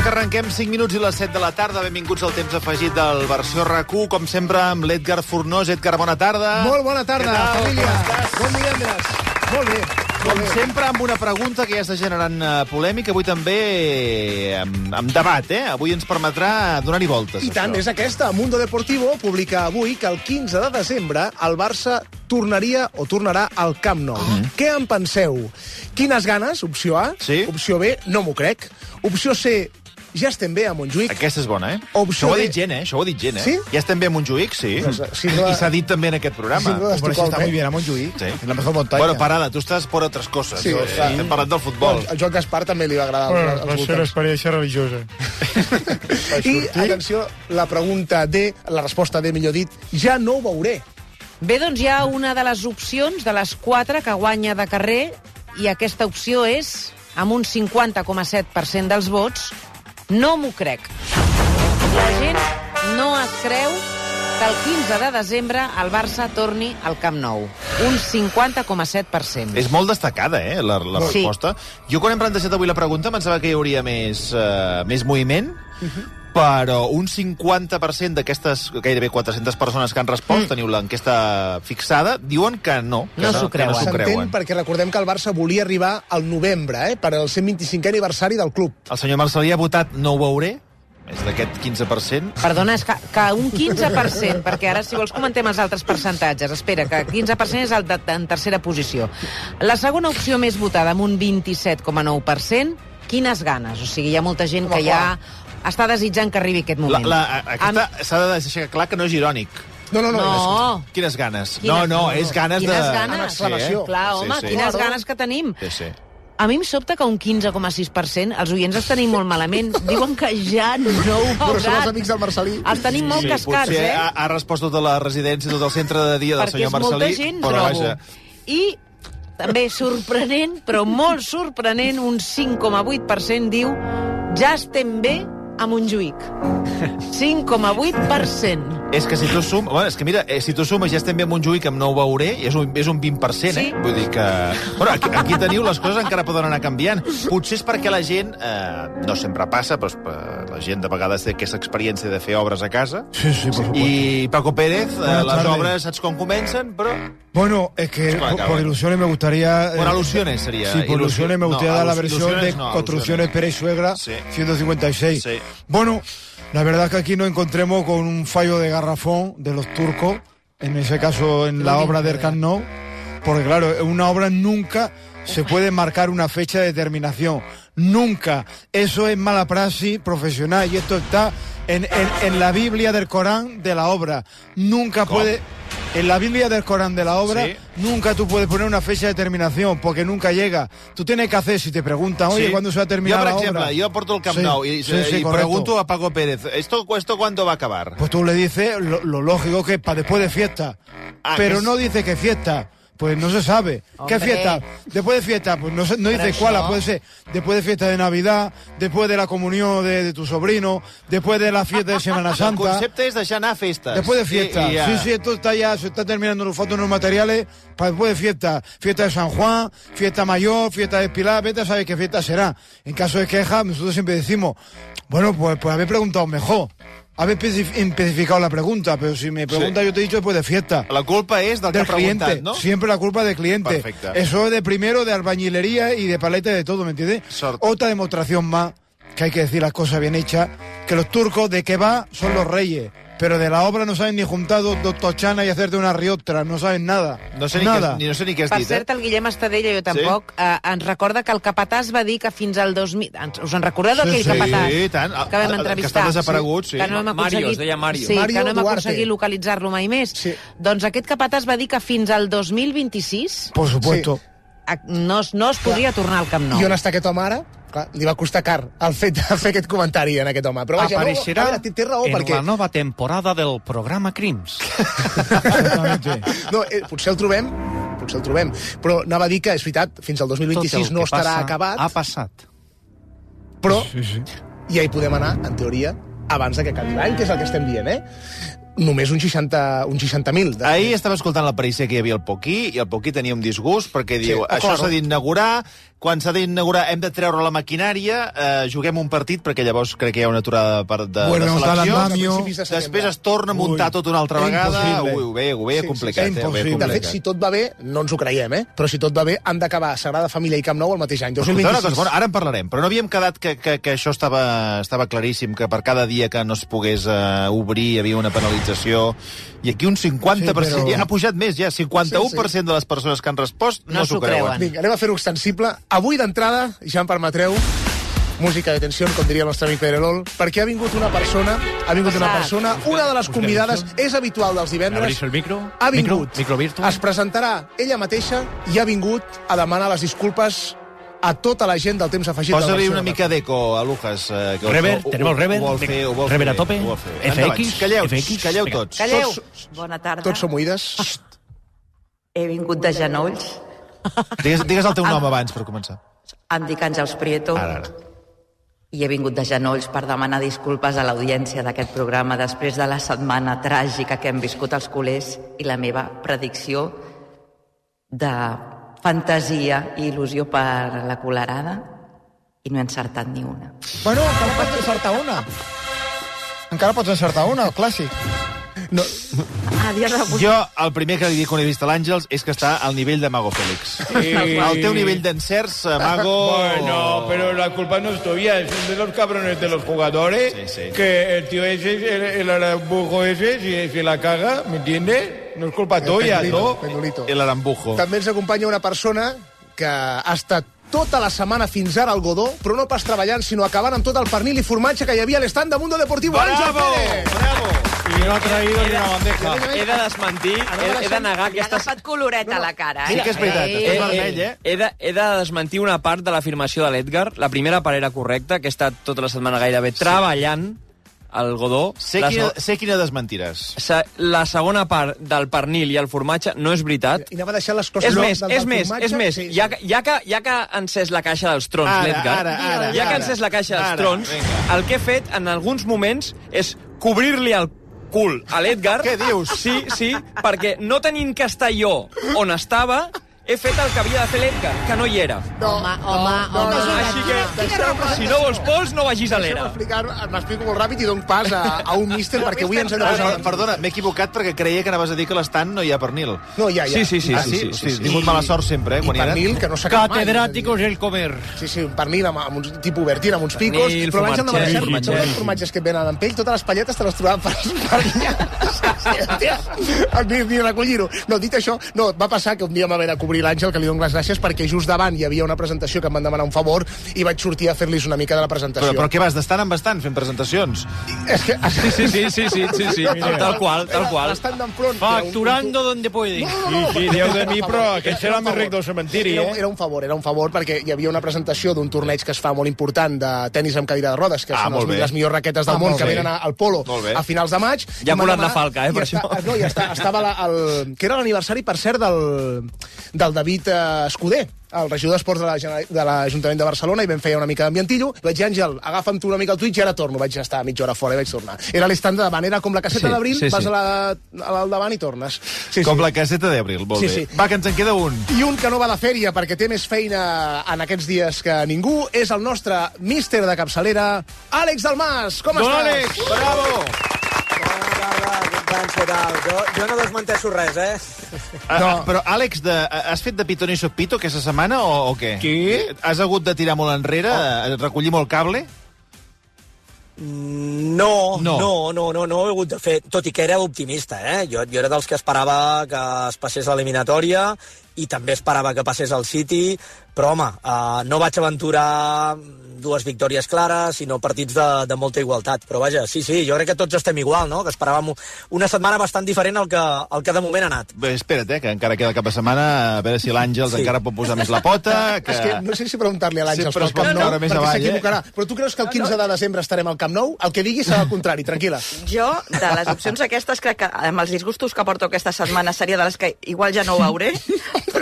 que arrenquem 5 minuts i les 7 de la tarda. Benvinguts al temps afegit del versió RAC1, com sempre, amb l'Edgar Fornós. Edgar, bona tarda. Molt bona tarda, família. Com estàs? Bon divendres. Molt bé. Com sempre, amb una pregunta que ja està generant polèmica, avui també amb debat, Avui ens permetrà donar-hi voltes. I tant, és aquesta. Mundo Deportivo publica avui que el 15 de desembre el Barça tornarà al Camp Nou. Què en penseu? Quines ganes? Opció A. Sí. Opció B, no m'ho crec. Opció C, ja estem bé a Montjuïc. Aquesta és bona, Opció Això ho ha D. dit gent, Això ho ha dit gent, Sí? Ja estem bé a Montjuïc, sí. Pues, sin duda- I s'ha dit també en aquest programa. Sin duda, Hombre, si está muy bien a Montjuïc. Sí. Es la mejor montaña. Bueno, parada, tu estàs por otras cosas. Sí, clar. Estem parlant del futbol. Al Joan Gaspar també li va agradar Bueno, els va ser una voltants. experiència religiosa. I, atenció, la pregunta D, la resposta D, millor dit, ja no ho veuré. Bé, doncs hi ha una de les opcions, de les 4, que guanya de carrer, i aquesta opció és, amb un 50,7% dels vots, no m'ho crec. La gent no es creu que el 15 de desembre el Barça torni al Camp Nou. Un 50,7%. És molt destacada, la Sí. resposta. Jo, quan hem plantejat avui la pregunta, pensava que hi hauria més moviment, però un 50% d'aquestes gairebé 400 persones que han respost, teniu l'enquesta fixada, diuen que no. Que No s'ho creuen. S'entén perquè recordem que el Barça volia arribar al novembre, per al 125è aniversari del club. El senyor Marcelí ha votat no ho veuré, és d'aquest 15%. Perdona, és que un 15%, perquè ara, si vols, comentem els altres percentatges. Espera, que 15% és el en tercera posició. La segona opció més votada, amb un 27,9%, quines ganes. O sigui, hi ha molta gent que ja està desitjant que arribi aquest moment. Aquesta s'ha de deixar clar que no és irònic. No. Quines ganes. Quines- No, és ganes de... Quines ganes? Amb exclamació. Clar, home, Sí, sí. quines Claro. ganes que tenim. Sí. A mi em sobta que un 15,6%, els oients els tenim molt malament, diuen que ja no ho Però són els veuran. amics del Marcelí. Els tenim molt cascars, potser ha respost tota la residència, tot el centre de dia del Perquè senyor és molta Marcelí, gent, però trobo. vaja. I també sorprenent, però molt sorprenent, un 5,8% diu ja estem bé a Montjuïc. 5,8%. És que si tu sumes... Bueno, és que mira, si tu sumes ja estem bé a Montjuïc amb no ho veuré, és un 20%, Sí. Vull dir que... Bueno, aquí teniu, les coses encara poden anar canviant. Potser és perquè la gent, no sempre passa, però la gent de vegades té aquesta experiència de fer obres a casa. Sí, por supuesto. I Paco Pérez, Buenas les tardes. obres saps com comencen, però... Bueno, es que Claro, por bueno. ilusiones me gustaría... Por alusiones sería. Sí, por ilusiones me gustaría dar la versión ilusiones de no, Construcciones alusiones. Pérez Suegra, Sí. 156. Sí. Bueno, la verdad es que aquí nos encontremos con un fallo de garrafón de los turcos, en ese caso en la obra del Camp Nou, porque claro, en una obra nunca se puede marcar una fecha de terminación. Nunca. Eso es mala praxis profesional y esto está en la Biblia del Corán de la obra. Nunca ¿Cómo? puede... En la Biblia del Corán de la obra, Sí. nunca tú puedes poner una fecha de terminación, porque nunca llega. Tú tienes que hacer, si te preguntan, oye, Sí. ¿cuándo se va a terminar jo, la per exemple, obra? jo porto el Camp Sí, Nou i correcto. pregunto a Paco Pérez, ¿esto cuándo va a acabar? Pues tú le dices lo lógico que es para después de fiesta. Ah, Pero que es- no dice que fiesta. Pues no se sabe. ¿Qué Hombre. fiesta? Después de fiesta, pues no dice Pero cuál. eso- Puede ser después de fiesta de Navidad, después de la comunión de tu sobrino, después de la fiesta de Semana El Santa. concepte és deixar anar a festes. Después de fiesta. I ja. Sí, esto está ya, se está terminando los fotos, los materiales para después de fiesta. Fiesta de San Juan, fiesta mayor, fiesta de Pilar, vete a saber qué fiesta será. En caso de queja, nosotros siempre decimos, bueno, pues haber preguntado mejor. Haber especificado la pregunta, pero si me preguntas, yo te he dicho después de fiesta. La culpa és del que ha Del cliente, preguntat, no? siempre la culpa del cliente. Perfecte. Eso es de primero, de albañilería y de paleta y de todo, ¿me entiendes? Sort. Otra demostración más, que hay que decir las cosas bien hechas, que los turcos de que va son los reyes, pero de la obra no saben ni juntar dos tochanas y hacerte una riostra, no saben nada. No sé nada. ni què has Per dit, cert, el Guillem Estadella, jo tampoc, ens recorda que el capatàs va dir que fins al 2000... Us en recordeu d'aquell Sí, capatàs? i tant. Que vam Que entrevistar. està desaparegut, sí. Que no hem Mario, aconseguit... es deia Mario. Sí, Mario que no hem Duarte. aconseguit localitzar-lo mai més. Sí. Doncs aquest capatàs va dir que fins al 2026 Por supuesto. no es podria tornar al Camp Nou. I on està aquest home ara? Clar, li va costar car el fet de fer aquest comentari en aquest home. Però vaja, Apareixerà no, a veure, té raó, en perquè... la nova temporada del programa Crims. Exactamente. No, potser el trobem. Però anava a dir que, és veritat, fins al 2026 no estarà acabat, Ha passat. però Sí, sí. ja hi podem anar, en teoria, abans de que acabi l'any, que és el que estem dient, només un 60.000. Ahir estava escoltant la perícia que hi havia al Poquí, i el Poquí tenia un disgust, perquè diu, això s'ha d'inaugurar, quan s'ha d'inaugurar hem de treure la maquinària, juguem un partit, perquè llavors crec que hi ha una aturada de selecció, després es torna a muntar tot una altra vegada, ho veia complicat. De fet, si tot va bé, no ens ho creiem, però si tot va bé, han d'acabar Sagrada Família i Camp Nou el mateix any, 2026. Ara en parlarem, però no havíem quedat que això estava claríssim, que per cada dia que no es pogués obrir hi havia una penalització, i aquí un 50%, ja ha pujat més, ja, 51% de les persones que han respost no s'ho creuen. Vinga, anem a fer-ho extensible. Avui d'entrada, ja em permetreu, música de tensió, com diria el nostre amic Pedrerol, perquè ha vingut una persona, una de les convidades, és habitual dels divendres, ha vingut, es presentarà ella mateixa i ha vingut a demanar les disculpes a tota la gent del temps afegit. Posa-li una mica d'eco a Lucas. Rever, tenemos rever. Rever a tope. FX. Calleu tots. Calleu. Bona tarda. Tots som oïdes. He vingut de genolls. Digues el teu nom abans, per començar. Em dic Àngels Prieto. Ara. I he vingut de genolls per demanar disculpes a l'audiència d'aquest programa després de la setmana tràgica que hem viscut els culers i la meva predicció de fantasia i il·lusió per la colerada, i no he encertat ni una. Bueno, encara pots encertar una. Encara pots encertar una, el clàssic. No. Jo, el primer que li dic quan he vist l'Àngels és que està al nivell de Mago Félix. El teu nivell d'encerts, Mago... Bueno, pero la culpa no es tuya, es de los cabrones de los jugadores, que el tío ese, el arambujo ese, si la caga, ¿me entiendes? No es culpa tuya, ¿no? El arambujo. També ens acompanya una persona que ha estat tota la setmana fins ara al Godó, però no pas treballant, sinó acabant amb tot el pernil i formatge que hi havia a l'estand de Mundo Deportivo. Àngel Pérez! Bravo! I no ha traído ni una bandeja. He de desmentir, he de negar Li ha agafat coloret a la cara, Sí que és veritat, és vermell, He de desmentir una part de l'afirmació de l'Edgar. La primera part era correcta, que he estat tota la setmana gairebé treballant al Godó. Sé quina desmentiràs. La segona part del pernil i el formatge no és veritat. I anava a deixar les coses... És més. Ja que ha encès la caixa dels trons, l'Edgar, ja que ha encès la caixa dels trons, el que he fet en alguns moments és cobrir-li el cul a l'Edgar. Què dius? Sí, perquè no tenint que estar jo on estava, he fet el que havia de fer l'Edgar, que no hi era. Home. Així que, si no vols pols, no vagis a l'era. M'explico molt ràpid i dono pas a un míster, perquè avui ens hem de posar... Perdona, m'he equivocat perquè creia que anaves a dir que a l'estand no hi ha pernil. No, ja. Sí. He tingut mala sort sempre, quan I hi ha pernil, que no s'acaba mai. Catedràticos el comer. Sí, un pernil amb un tipus Bertín, amb uns picos, Pernil, però l'Àngel no m'ha deixat formatget. els formatges que et venen amb pell, totes les palletes te les trobaven per ni recollir-ho. No, dit això, no, va passar que un dia em va haver de cobrir l'Àngel, que li dono les gràcies, perquè just davant hi havia una presentació que em van demanar un favor i vaig sortir a fer-los una mica de la presentació. Però què vas, d'estant en bastant fent presentacions? És que... Sí. Tal qual. Estan d'enfront. Facturando donde puede. Sí, Déu de mi, però aquest serà més ric del cementiri, Era un favor, perquè hi havia una presentació d'un torneig que es fa molt important de tenis amb cadira de rodes, que són les millors raquetes del món, que venen al Polo a finals de maig. Ja ha volat la falca, per això. No, ja estava que era l'aniversari, per cert, del David Escudé, el regidor d'Esports de l'Ajuntament de Barcelona, i vam fer una mica d'ambientillo. Vaig dir, Àngel, agafa'm tu una mica el Twitch i ara torno. Vaig estar mitja hora fora i vaig tornar. Era l'estand de davant, era com la caseta d'Abril, vas al davant i tornes. Com la caseta d'Abril, molt bé. Va, que ens en queda un. I un que no va de fèria, perquè té més feina en aquests dies que ningú, és el nostre míster de capçalera, Àlex Dalmas. Com estàs? Àlex, bravo! Jo no desmenteixo res, No, però, Àlex, has fet de Pitoni soc Pito aquesta setmana o què? Qui? Has hagut de tirar molt enrere, recollir molt cable? No ho he hagut de fer, tot i que era optimista, Jo era dels que esperava que es passés l'eliminatòria i també esperava que passés el City, però, home, no vaig aventurar dues victòries clares, sinó partits de molta igualtat. Però, vaja, sí, jo crec que tots estem igual, no? Que esperàvem una setmana bastant diferent al que de moment ha anat. Bé, espera't, que encara queda cap de setmana, a veure si l'Àngels encara pot posar més la pota. És que no sé si preguntar-li a l'Àngels pel Camp Nou, perquè s'equivocarà. Però tu creus que el 15 de desembre estarem al Camp Nou? El que digui serà el contrari, tranquil·la. Jo, de les opcions aquestes, crec que amb els disgustos que porto aquesta setmana seria de les que igual ja no ho veuré, però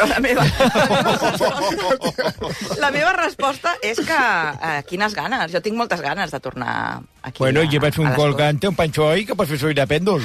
la meva resposta és que quines ganes. Jo tinc moltes ganes de tornar aquí bueno, llevas un colgante, un pancho ahí, que pots fer servir de pèndol.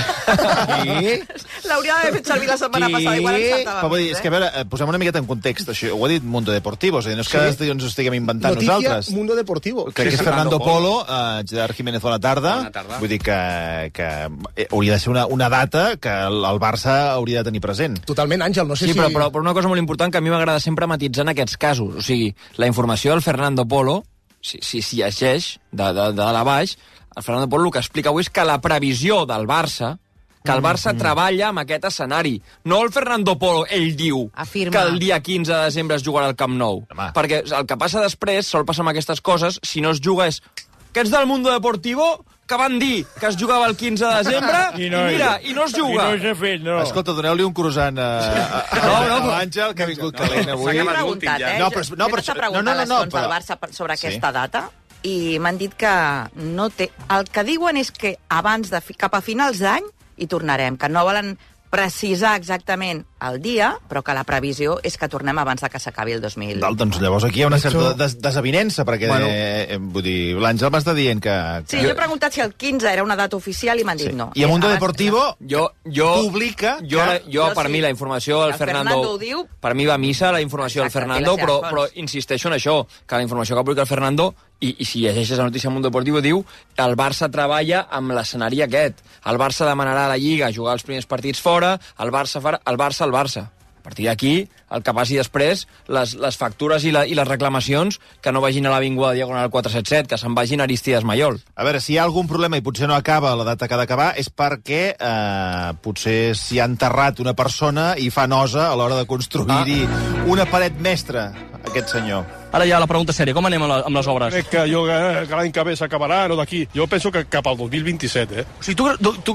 Sí. L'hauria d'haver fet servir la setmana passada, igual encertava més. És que, a veure, posem una miqueta en context, això ho ha dit Mundo Deportivo, és a dir, no és que ens ho estiguem inventant nosaltres. Notícia Mundo Deportivo. Crec que és Fernando Polo, Gerard Jiménez, bona tarda. Vull dir que hauria de ser una data que el Barça hauria de tenir present. Totalment, Àngel, no sé si... Sí, però una cosa molt important que a mi m'agrada sempre matisar en aquests casos. O sigui, la informació del Fernando Polo, si llegeix de dalt a baix, el Fernando Polo el que explica avui és que la previsió del Barça, que el Barça treballa amb aquest escenari. No el Fernando Polo, ell diu que el dia 15 de desembre es jugarà al Camp Nou. Perquè el que passa després, sol passar amb aquestes coses, si no es juga és... Aquests del Mundo Deportivo que van dir que es jugava el 15 de desembre i mira, i no es juga. I no s'ha fet, no. Escolta, doneu-li un croissant a l'Àngel, que ha vingut calent avui. S'ha preguntat, jo he preguntat a les fonts del Barça sobre aquesta data i m'han dit que no té... El que diuen és que abans cap a finals d'any hi tornarem, que no volen precisar exactament el dia, però que la previsió és que tornem abans que s'acabi el 2000. Doncs llavors aquí hi ha una certa desavinença, perquè vull dir, l'Àngel m'està dient que... Sí, jo he preguntat si el 15 era una data oficial i m'han dit no. I a Mundo Deportivo publica... Jo, per mi, la informació del Fernando... Per mi va a missa la informació del Fernando, però insisteixo en això, que la informació que publica el Fernando, i si llegeixes la notícia del Mundo Deportivo, diu que el Barça treballa amb l'escenari aquest. El Barça demanarà a la Lliga jugar els primers partits fora, el Barça farà... El Barça. A partir d'aquí, el que passi després, les factures i les reclamacions, que no vagin a l'Avinguda Diagonal 477, que se'n vagin a Aristides Maiol. A veure, si hi ha algun problema i potser no acaba la data que ha d'acabar, és perquè potser s'hi ha enterrat una persona i fa nosa a l'hora de construir-hi una paret mestra, aquest senyor. Ara ja la pregunta sèria, com anem amb les obres? Crec que l'any que ve s'acabarà, no d'aquí. Jo penso que cap al 2027, O sigui,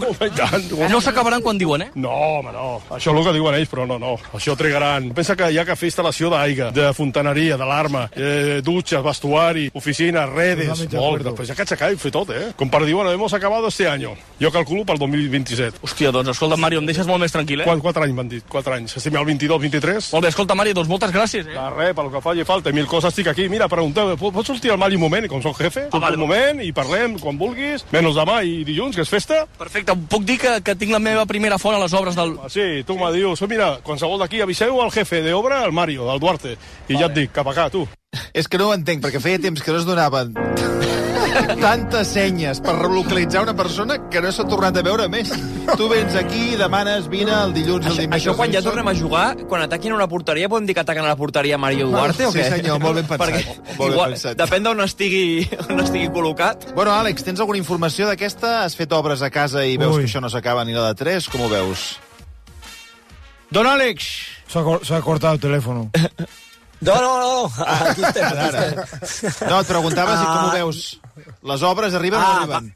no s'acabaran quan diuen, No, home, no. Això és el que diuen ells, però no. Això trigaran. Pensa que hi ha que fer instal·lació d'aigua, de fontaneria, d'alarma, dutxes, vestuari, oficines, redes, molt. Després ja que s'acabi fer tot, Com per dir, bueno, hemos acabado este año. Jo calculo pel 2027. Hòstia, doncs, escolta, Mario, em deixes molt més tranquil, 4 anys m'han dit, 4 anys. Estem al 22, 23. Molt bé, escolta, Mario, doncs moltes gràcies, De res, pel que faci falta, 1000 coses estic aquí. Mira, pregunteu, pots sortir al Mali un moment, com soc jefe? Un moment, i parlem quan vulguis, menys demà i dilluns, que és festa. Perfecte, puc dir que tinc la meva primera font a les obres del... Sí, tu me dius, mira, qualsevol d'aquí aviseu al jefe d'obra, el Mario, del Duarte, i ja et dic, cap acá, tu. És que no ho entenc, perquè feia temps que no es donaven tantes senyes per relocalitzar una persona que no s'ha tornat a veure més. Tu vens aquí, demanes, vine el dilluns i el dimecres. Això quan ja tornem a jugar, quan ataquin a una porteria, podem dir que ataquen a la porteria Mario Duarte o què? Sí, senyor, molt ben pensat. Igual, depèn d'on estigui col·locat. Bueno, Àlex, tens alguna informació d'aquesta? Has fet obres a casa i veus que això no s'acaba ni la de 3? Com ho veus? Don Àlex! S'ha cortat el telèfon. No. Aquí estem. No, et preguntava si com ho veus. Les obres arriben o no arriben?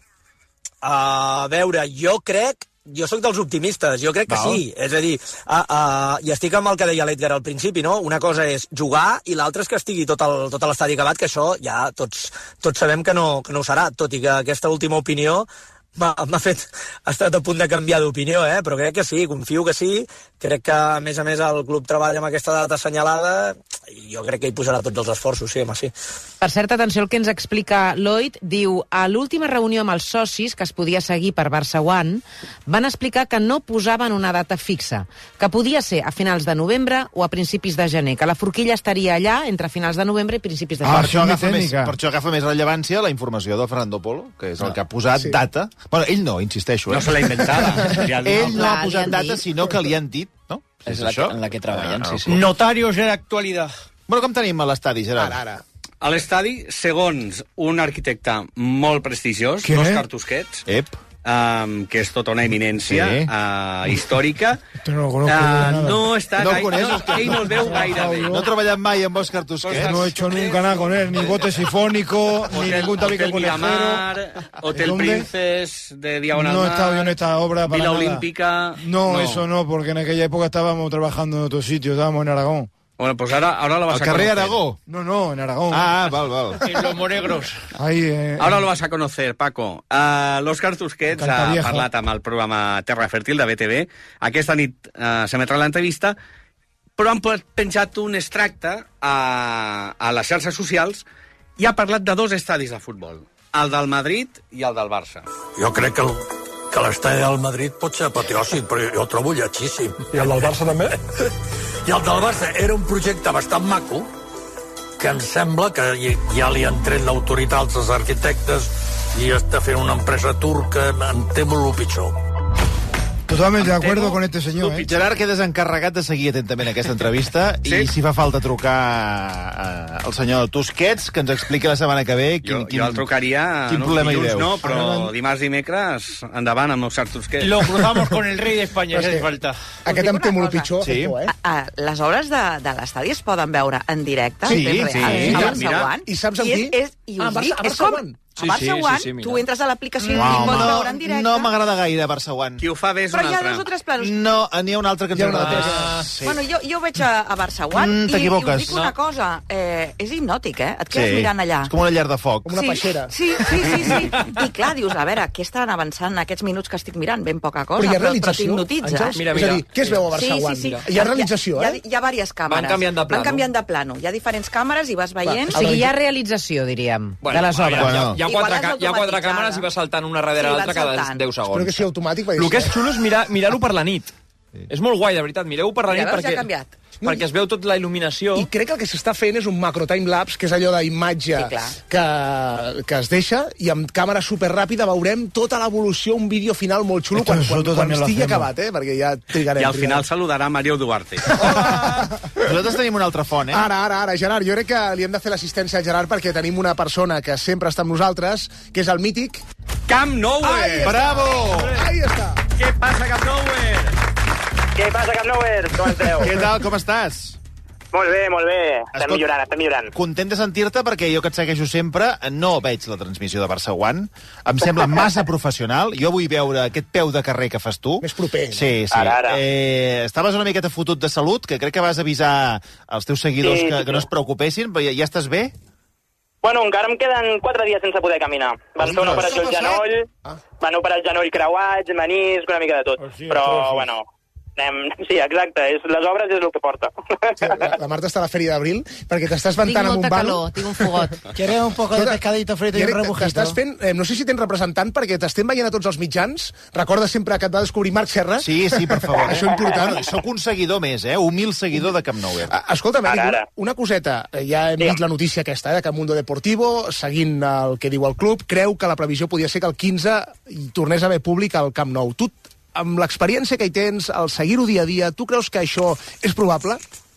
A veure, jo sóc dels optimistes, jo crec que sí. És a dir, i estic amb el que deia l'Edgar al principi, no? Una cosa és jugar i l'altra és que estigui tot l'estadi acabat, que això ja tots sabem que no ho serà, tot i que aquesta última opinió ha estat a punt de canviar d'opinió, però crec que sí, confio que sí. Crec que, a més, el club treballa amb aquesta data assenyalada i jo crec que hi posarà tots els esforços, sí, home, sí. Per cert, atenció al que ens explica Lloyd. Diu, a l'última reunió amb els socis, que es podia seguir per Barça One, van explicar que no posaven una data fixa, que podia ser a finals de novembre o a principis de gener, que la forquilla estaria allà entre finals de novembre i principis de gener. Per això agafa més rellevància la informació del Fernando Polo, que és el que ha posat data. Bueno, ell no, insisteixo. No se l'ha inventada. Ell no ha posat data, sinó que li han dit, no? És en la que treballen, sí. Notarios de l'actualitat. Bueno, com tenim a l'estadi, Gerard? Ara. A l'estadi, segons un arquitecte molt prestigiós, Òscar Tusquets, que és tota una eminència històrica, no està gaire... Ell no el veu gaire bé. No he treballat mai amb Òscar Tusquets. No he hecho nunca nada con él, ni bote sifónico, ni ningún tabique conejero. Hotel Princess de Diagonal Mar. No he estado yo en esta obra para Vila nada. Olímpica. No, eso no, porque en aquella época estábamos trabajando en otro sitio, estábamos en Aragón. Bueno, pues ahora lo vas a conocer. ¿Al carrer Aragó? No, en Aragón. Val. En los Monegros. Ahora lo vas a conocer, Paco. L'Òscar Tusquets ha parlat amb el programa Terra Fèrtil de BTV. Aquesta nit s'emetrà l'entrevista, però han penjat un extracte a les xarxes socials i ha parlat de 2 estadis de futbol. el del Madrid i el del Barça. Jo crec que l'estadi del Madrid pot ser apoteòsic, però jo el trobo lletgíssim. I el del Barça també? I el del Barça era un projecte bastant maco, que em sembla que ja li han tret l'autoritat als arquitectes i està fent una empresa turca, em temo el pitjor. Totalmente de acuerdo con este señor. Gerard, quedes encarregat de seguir atentament aquesta entrevista i si fa falta trucar al senyor Tusquets, que ens expliqui la setmana que ve jo el trucaria, quin problema hi veus. No, però dimarts, dimecres, endavant amb el Xart Tusquets. Lo cruzamos con el rei d'Espanya, si hace falta. Aquest em temo el pitjor. Sí. Les obres de l'estadi es poden veure en directe? Sí, a Barça One? I saps amb qui? A Barça One. A Barça One, tu entres a l'aplicació i pots veure en directe. No m'agrada gaire Barça One. Qui ho fa bé és un altre. Però hi ha 2 o 3 planos. No, n'hi ha un altre que ens agrada més. Bueno, jo veig a Barça One i us dic una cosa, és hipnòtic, Et quedes mirant allà. És com una llar de foc. Com una peixera. Sí. I clar, dius, a veure, què estaran avançant aquests minuts que estic mirant? Ben poca cosa, però hi ha realització, t'hipnotitzes. Mira. És a dir, què es veu a Barça One? Sí. Hi ha realització, Hi ha diverses càmeres. Van canviant de plano. Hi ha diferents càmeres i vas veient. O sigui, hi ha realització, diríem, de les obres. Hi ha 4 càmeres i va saltant una darrere l'altra cada 10 segons. Espero que sigui automàtic. El que és xulo és mirar-ho per la nit. És molt guai, de veritat. Mireu-ho per la nit perquè es veu tot la il·luminació. I crec que el que s'està fent és un macro timelapse, que és allò d'imatge que es deixa, i amb càmera superràpida veurem tota l'evolució, un vídeo final molt xulo quan estigui acabat, perquè ja trigarem. I al final saludarà Mario Duarte. Nosaltres tenim una altra font, Ara, Gerard, jo crec que li hem de fer l'assistència al Gerard perquè tenim una persona que sempre està amb nosaltres, que és el mític Camp Nowhere! Bravo! Ahí està! Què passa, Camp Nowhere? Què passa, Camp Nowhere? Com esteu? Què tal, com estàs? Molt bé. Estem millorant. Content de sentir-te perquè jo que et segueixo sempre no veig la transmissió de Barça One. Em sembla massa professional. Jo vull veure aquest peu de carrer que fas tu. Més proper. No? Sí. Ara. Estaves una miqueta fotut de salut, que crec que vas avisar als teus seguidors que no es preocupessin, però ja estàs bé? Bueno, encara em queden 4 dies sense poder caminar. Van fer una operació al genoll, van operar el genoll creuats, menisc, una mica de tot. Però, bueno... Sí, exacte, les obres és el que porta. La Marta està a la Fèria d'Abril perquè t'estàs ventant amb un banc. Tinc un fogot. ¿Quieres un poco de pescadito frito i un rebujito? T'estàs fent, no sé si tens representant perquè t'estem veient a tots els mitjans. Recorda sempre que et va descobrir Marc Serra. Sí, per favor. Això és important. Soc un seguidor més, humil seguidor de Camp Nowhere. Escolta'm, una coseta. Ja hem dit la notícia aquesta, que Mundo Deportivo, seguint el que diu el club, creu que la previsió podia ser que el 15 hi tornés a haver públic al Camp Nou. Tu, amb l'experiència que hi tens, al seguir-ho dia a dia, tu creus que això és probable?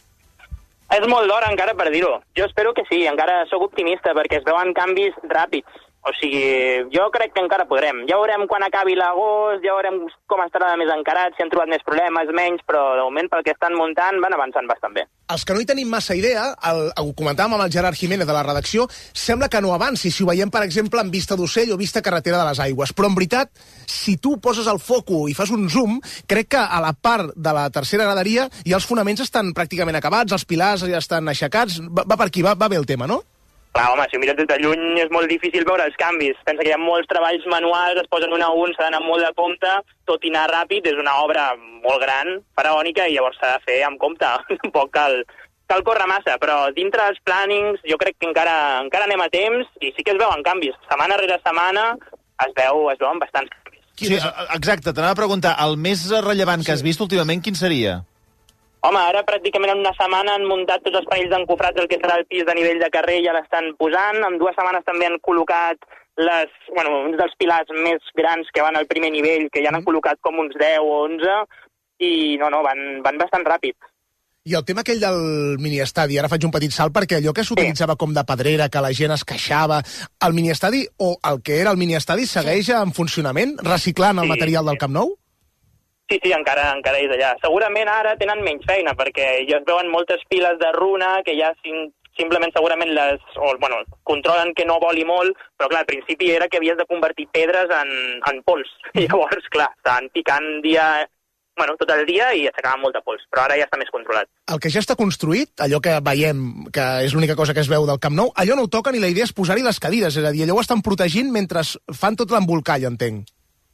És molt d'hora encara per dir-ho. Jo espero que sí, encara sóc optimista, perquè es veuen canvis ràpids. O sigui, jo crec que encara podrem. Ja veurem quan acabi l'agost, ja veurem com estarà de més encarat, si han trobat més problemes, menys, però de moment pel que estan muntant van avançant bastant bé. Els que no hi tenim massa idea, ho comentàvem amb el Gerard Jiménez de la redacció, sembla que no avanci, si ho veiem, per exemple, en Vista d'Ocell o Vista Carretera de les Aigües. Però, en veritat, si tu poses el foco i fas un zoom, crec que a la part de la tercera graderia ja els fonaments estan pràcticament acabats, els pilars ja estan aixecats, va per aquí, va bé el tema, no? Clar, home, si ho mires des de lluny és molt difícil veure els canvis. Pensa que hi ha molts treballs manuals, es posen un a un, s'ha d'anar molt de compte, tot i anar ràpid, és una obra molt gran, faraònica, i llavors s'ha de fer amb compte. Tampoc cal córrer massa, però dintre dels plànings jo crec que encara anem a temps i sí que es veuen canvis. Setmana rere setmana es veuen bastants canvis. Sí, exacte, t'anava a preguntar, el més rellevant que has vist últimament, quin seria? Home, ara pràcticament en una setmana han muntat tots els panells encofrats del que serà el pis de nivell de carrer, ja l'estan posant. En 2 setmanes també han col·locat uns dels pilars més grans que van al primer nivell, que ja n'han col·locat com uns 10 o 11, i van bastant ràpid. I el tema aquell del miniestadi, ara faig un petit salt, perquè allò que s'utilitzava com de pedrera, que la gent es queixava, el miniestadi, o el que era el miniestadi, segueix en funcionament, reciclant el material del Camp Nou? Sí, encara és allà. Segurament ara tenen menys feina, perquè ja es veuen moltes piles de runa que ja simplement segurament controlen que no voli molt, però clar, al principi era que havies de convertir pedres en pols. I llavors, clar, estaven picant tot el dia i aixecaven molta pols, però ara ja està més controlat. El que ja està construït, allò que veiem, que és l'única cosa que es veu del Camp Nou, allò no ho toquen i la idea és posar-hi les cadires, és a dir, allò ho estan protegint mentre fan tot l'embolcall, entenc.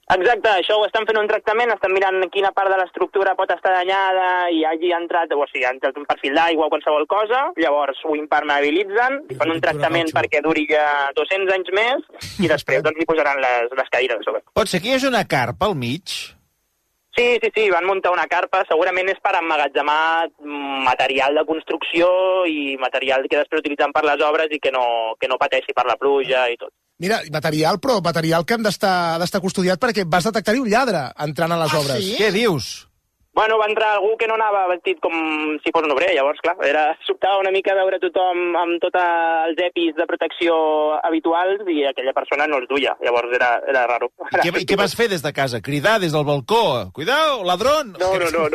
Exacte, això ho estan fent un tractament, estan mirant quina part de l'estructura pot estar danyada i hagi entrat, o sigui, ha entrat un perfil d'aigua o qualsevol cosa, llavors ho impermeabilitzen, fan un tractament perquè duri 200 anys més i després doncs hi posaran les cadires a sobre. Pot ser que hi hagi una carpa al mig? Sí, van muntar una carpa, segurament és per emmagatzemar material de construcció i material que després utilitzen per les obres i que no pateixi per la pluja i tot. Mira, material que han d'estar custodiat perquè vas detectar-hi un lladre entrant a les obres. Sí? Què dius? Bueno, va entrar algú que no anava vestit com si fos un obrer, llavors, clar, sobtava una mica veure tothom amb tots els EPIs de protecció habituals i aquella persona no els duia, llavors era raro. I què vas fer des de casa? Cridar des del balcó? Cuidao, ladrón! No.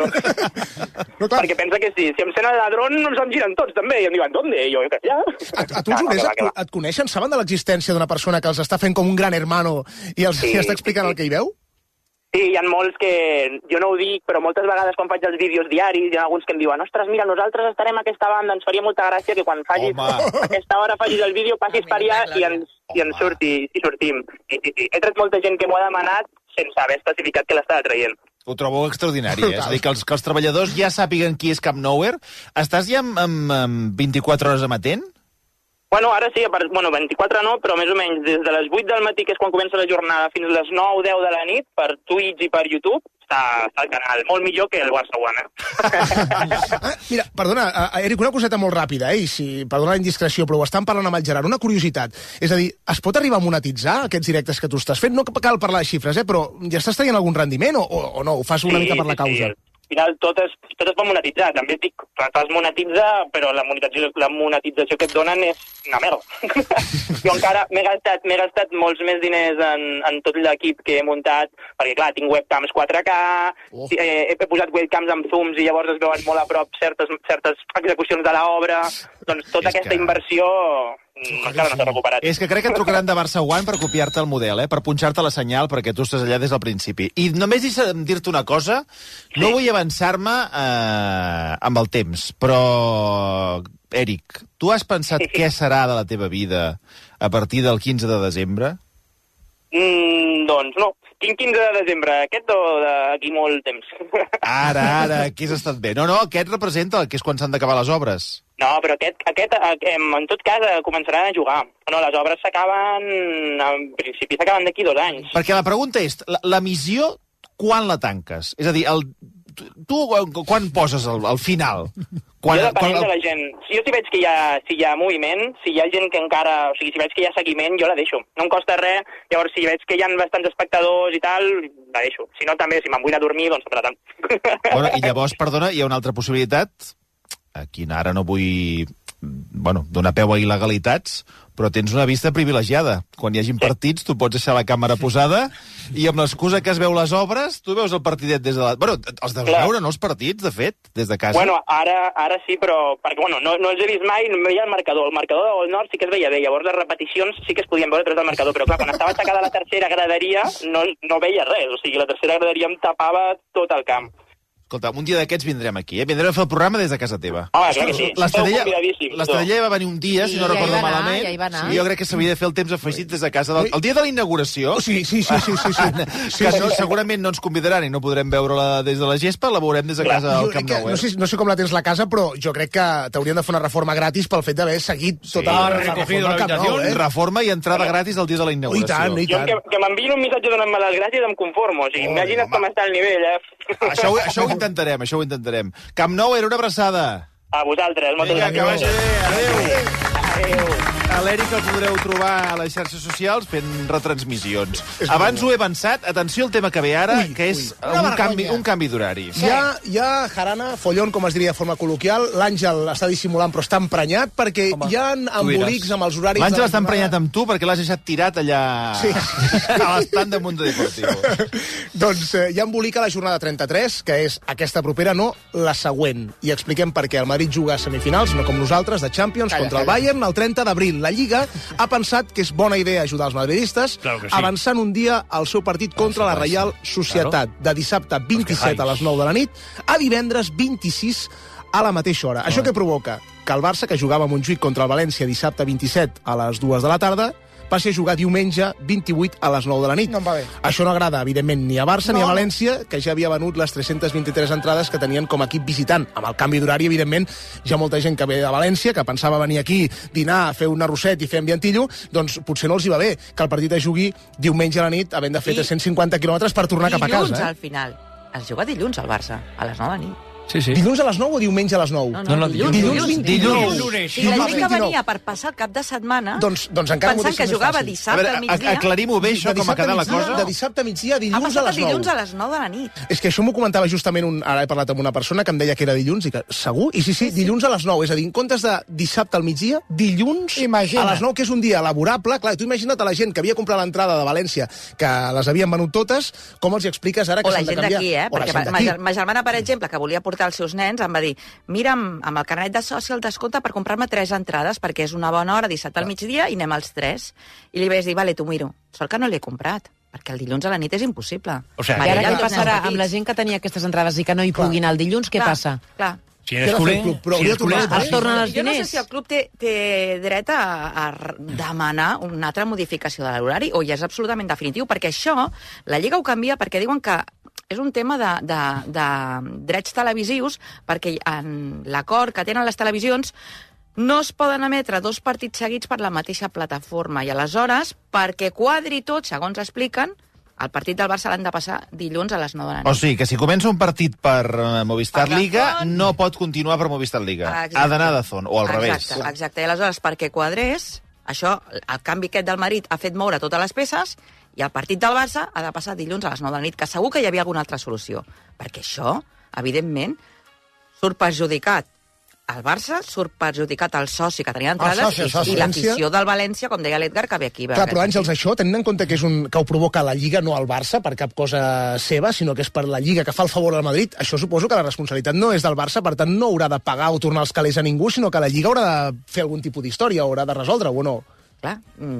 Perquè pensa que si em sent el ladrón, ens en giren tots, també, i em diuen, ¿dónde? I jo, ja. A tu els honers et coneixen? Saben de l'existència d'una persona que els està fent com un gran hermano i els està explicant el que hi veu? Sí, hi ha molts que, jo no ho dic, però moltes vegades quan faig els vídeos diaris hi ha alguns que em diuen, ostres, mira, nosaltres estarem a aquesta banda, ens faria molta gràcia que quan facis a aquesta hora facis el vídeo, passis per allà i ens sortim. Sí. He tret molta gent que m'ho ha demanat sense haver especificat que l'estava traient. Ho trobo extraordinari, És a dir, que els treballadors ja sàpiguen qui és Camp Nowhere. Estàs ja amb 24 hores amatent? Bueno, ara sí, 24 no, però més o menys des de les 8 del matí, que és quan comença la jornada, fins a les 9 o 10 de la nit, per Twitch i per YouTube, està el canal. Molt millor que el Barça One, Mira, perdona, Eric, una coseta molt ràpida, perdona la indiscreció, però ho estan parlant amb el Gerard. Una curiositat, és a dir, es pot arribar a monetitzar aquests directes que tu estàs fent? No cal parlar de xifres, però ja estàs traient algun rendiment o no? Ho fas una mica per la causa? Sí. Al final tot es pot monetitzar, també et dic, es monetitza, però la monetització que et donen és una merda. Jo encara m'he gastat molts més diners en tot l'equip que he muntat, perquè clar, tinc webcams 4K, he posat webcams amb zooms i llavors es veuen molt a prop certes execucions de l'obra, doncs tota aquesta inversió encara no s'ha recuperat. És que crec que et trucaran de Barça One per copiar-te el model, per punxar-te la senyal, perquè tu estàs allà des del principi. I només dir-te una cosa, no vull avançar-me amb el temps, però, Eric, tu has pensat què serà de la teva vida a partir del 15 de desembre? Doncs no. Quin 15 de desembre? Aquest o d'aquí molt temps? Ara, aquí has estat bé. No, aquest representa que és quan s'han d'acabar les obres. No, però aquest en tot cas, començaran a jugar. No, les obres s'acaben, en principi s'acaben d'aquí 2 anys. Perquè la pregunta és, la missió, quan la tanques? És a dir, tu quan poses al final? Jo depenent de la gent. Si veig que si hi ha moviment, si hi ha gent que encara... O sigui, si veig que hi ha seguiment, jo la deixo. No em costa res, llavors si veig que hi ha bastants espectadors i tal, la deixo. Si no, també, si me'n vull anar a dormir, doncs per tant. Bueno, i llavors, perdona, hi ha una altra possibilitat. Aquí ara no vull donar peu a il·legalitats, però tens una vista privilegiada. Quan hi hagin partits, tu pots deixar la càmera posada i amb l'excusa que es veu les obres, tu veus el partidet des de la... Bueno, els deus veure, no, els partits, de fet, des de casa? Bueno, ara sí, però... Perquè, no els he vist mai, no veia el marcador. El marcador del Nord sí que es veia bé, llavors les repeticions sí que es podien veure a través del marcador, però clar, quan estava atacada la tercera graderia no veia res, o sigui, la tercera graderia em tapava tot el camp. Escolta, un dia d'aquests vindrem aquí, Vindrem a fer el programa des de casa teva. Clar que sí. L'Estadella va venir un dia, si no recordo malament, i jo crec que s'havia de fer el temps afegit des de casa. El dia de la inauguració... Sí. Que segurament no ens convidaran i no podrem veure-la des de la gespa, la veurem des de casa al Camp Nou. No sé com la tens la casa, però jo crec que t'haurien de fer una reforma gratis pel fet d'haver seguit tota la reforma del Camp Nou. Reforma i entrada gratis el dia de la inauguració. I tant. Que m'enviïn un missatge donant-me les gràcies em conformo. O sigui, imagina't com està el nivell, Això ho intentarem. Camp Nou, era una abraçada. A vosaltres, moltes gràcies. Que vagi bé, adéu. A l'Eric el podreu trobar a les xarxes socials fent retransmissions. Abans ho he avançat, atenció al tema que ve ara, que és un canvi d'horari. Hi ha jarana, follon, com es diria de forma col·loquial. L'Àngel està dissimulant, però està emprenyat, perquè hi ha embolics amb els horaris... L'Àngel està emprenyat amb tu perquè l'has deixat tirat allà a l'estand de Mundo Deportivo. Doncs hi ha embolic a la jornada 33, que és aquesta propera, no la següent. I expliquem per què. El Madrid juga a semifinals, no com nosaltres, de Champions, contra el Bayern, el 30 d'abril. La Lliga ha pensat que és bona idea ajudar els madridistes, avançant un dia al seu partit contra la Reial Societat, de dissabte 27 a les 9 de la nit a divendres 26 a la mateixa hora. Això què provoca? Que el Barça, que jugava a Montjuïc contra el València dissabte 27 a les 2 de la tarda, passi a jugar diumenge 28 a les 9 de la nit. No em va bé. Això no agrada, evidentment, ni a Barça ni a València, que ja havia venut les 323 entrades que tenien com a equip visitant. Amb el canvi d'horari, evidentment, hi ha molta gent que ve de València, que pensava venir aquí, dinar, fer un arrosset i fer ambientillo, doncs potser no els hi va bé que el partit es jugui diumenge a la nit, havent de fer 350 quilòmetres per tornar cap a casa. Dilluns, al final. Es juga dilluns al Barça, a les 9 de la nit. Sí. Dilluns a les 9 o diumenge a les 9? No, dilluns. I la gent que venia per passar el cap de setmana, doncs encara pensant que jugava dissabte al migdia... Aclarim-ho bé, això, com ha quedat la cosa. De dissabte a migdia a dilluns a les 9. Dilluns a les 9 de la nit. És que això m'ho comentava justament, ara he parlat amb una persona que em deia que era dilluns, i que segur? I sí, dilluns a les 9. És a dir, en comptes de dissabte al migdia, dilluns a les 9, que és un dia laborable. Clar, tu imagina't a la gent que havia comprat l'entrada de València, que les havien venut totes, com els hi expliques ara que s'han de canviar? O la gent d'aquí, perquè ma germana, per exemple, que volia portar els seus nens, em va dir, mira, amb el carnet de soci el descompte per comprar-me 3 entrades, perquè és una bona hora dissabte al migdia i anem als 3. I li vaig dir, vale, t'ho miro. Sort que no l'he comprat, perquè el dilluns a la nit és impossible. I ara què passarà amb la gent que tenia aquestes entrades i que no hi puguin anar el dilluns? Què passa? Clar. Si eres culer, es tornen els diners. Jo no sé si el club té dret a demanar una altra modificació de l'horari o ja és absolutament definitiu, perquè això, la Lliga ho canvia perquè diuen que és un tema de drets televisius, perquè en l'acord que tenen les televisions no es poden emetre 2 partits seguits per la mateixa plataforma, i aleshores, perquè quadri tot, segons expliquen, el partit del Barça l'han de passar dilluns a les 9 de la nit. O sigui, que si comença un partit per Movistar Liga, no pot continuar per Movistar Liga. Ha d'anar a DAZN, o al revés. Exacte, i aleshores, perquè quadrés, això, el canvi aquest del Madrid ha fet moure totes les peces, i el partit del Barça ha de passar dilluns a les 9 de la nit, que segur que hi havia alguna altra solució. Perquè això, evidentment, surt perjudicat el Barça, surt perjudicat el soci que tenia entrades i l'afició del València, com deia l'Edgar, que ve aquí. Clar, però Àngels, això, tenint en compte que ho provoca la Lliga, no el Barça, per cap cosa seva, sinó que és per la Lliga que fa el favor al Madrid, això suposo que la responsabilitat no és del Barça, per tant no haurà de pagar o tornar els calés a ningú, sinó que la Lliga haurà de fer algun tipus d'història, haurà de resoldre-ho o no. Clar,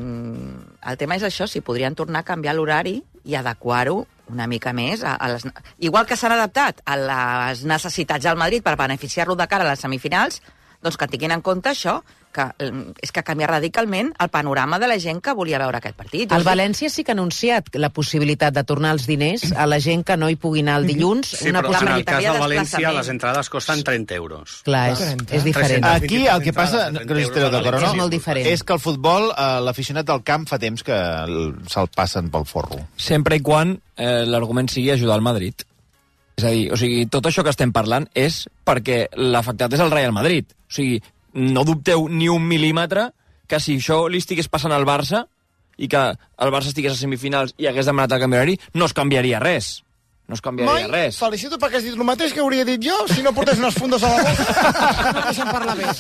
el tema és això, si podrien tornar a canviar l'horari i adequar-ho una mica més a les... Igual que s'han adaptat a les necessitats del Madrid per beneficiar-lo de cara a les semifinals, doncs que tinguin en compte això, que és que canvia radicalment el panorama de la gent que volia veure aquest partit. El València sí que ha anunciat la possibilitat de tornar els diners a la gent que no hi pugui anar el dilluns. Sí, però en el cas del València les entrades costen 30 euros. Clar, és diferent. Aquí el que passa, és molt diferent. És que el futbol, l'aficionat del camp fa temps que se'l passen pel forro. Sempre i quan l'argument sigui ajudar el Madrid. És a dir, o sigui, tot això que estem parlant és perquè l'afectat és el Real Madrid. O sigui, no dubteu ni un mil·límetre que si això li estigués passant al Barça i que el Barça estigués a semifinals i hagués demanat el canvi d'horari, no es canviaria res. No es canviaria res. Felicito perquè has dit el mateix que hauria dit jo si no portés unes fundes a la boca. No deixem parlar més.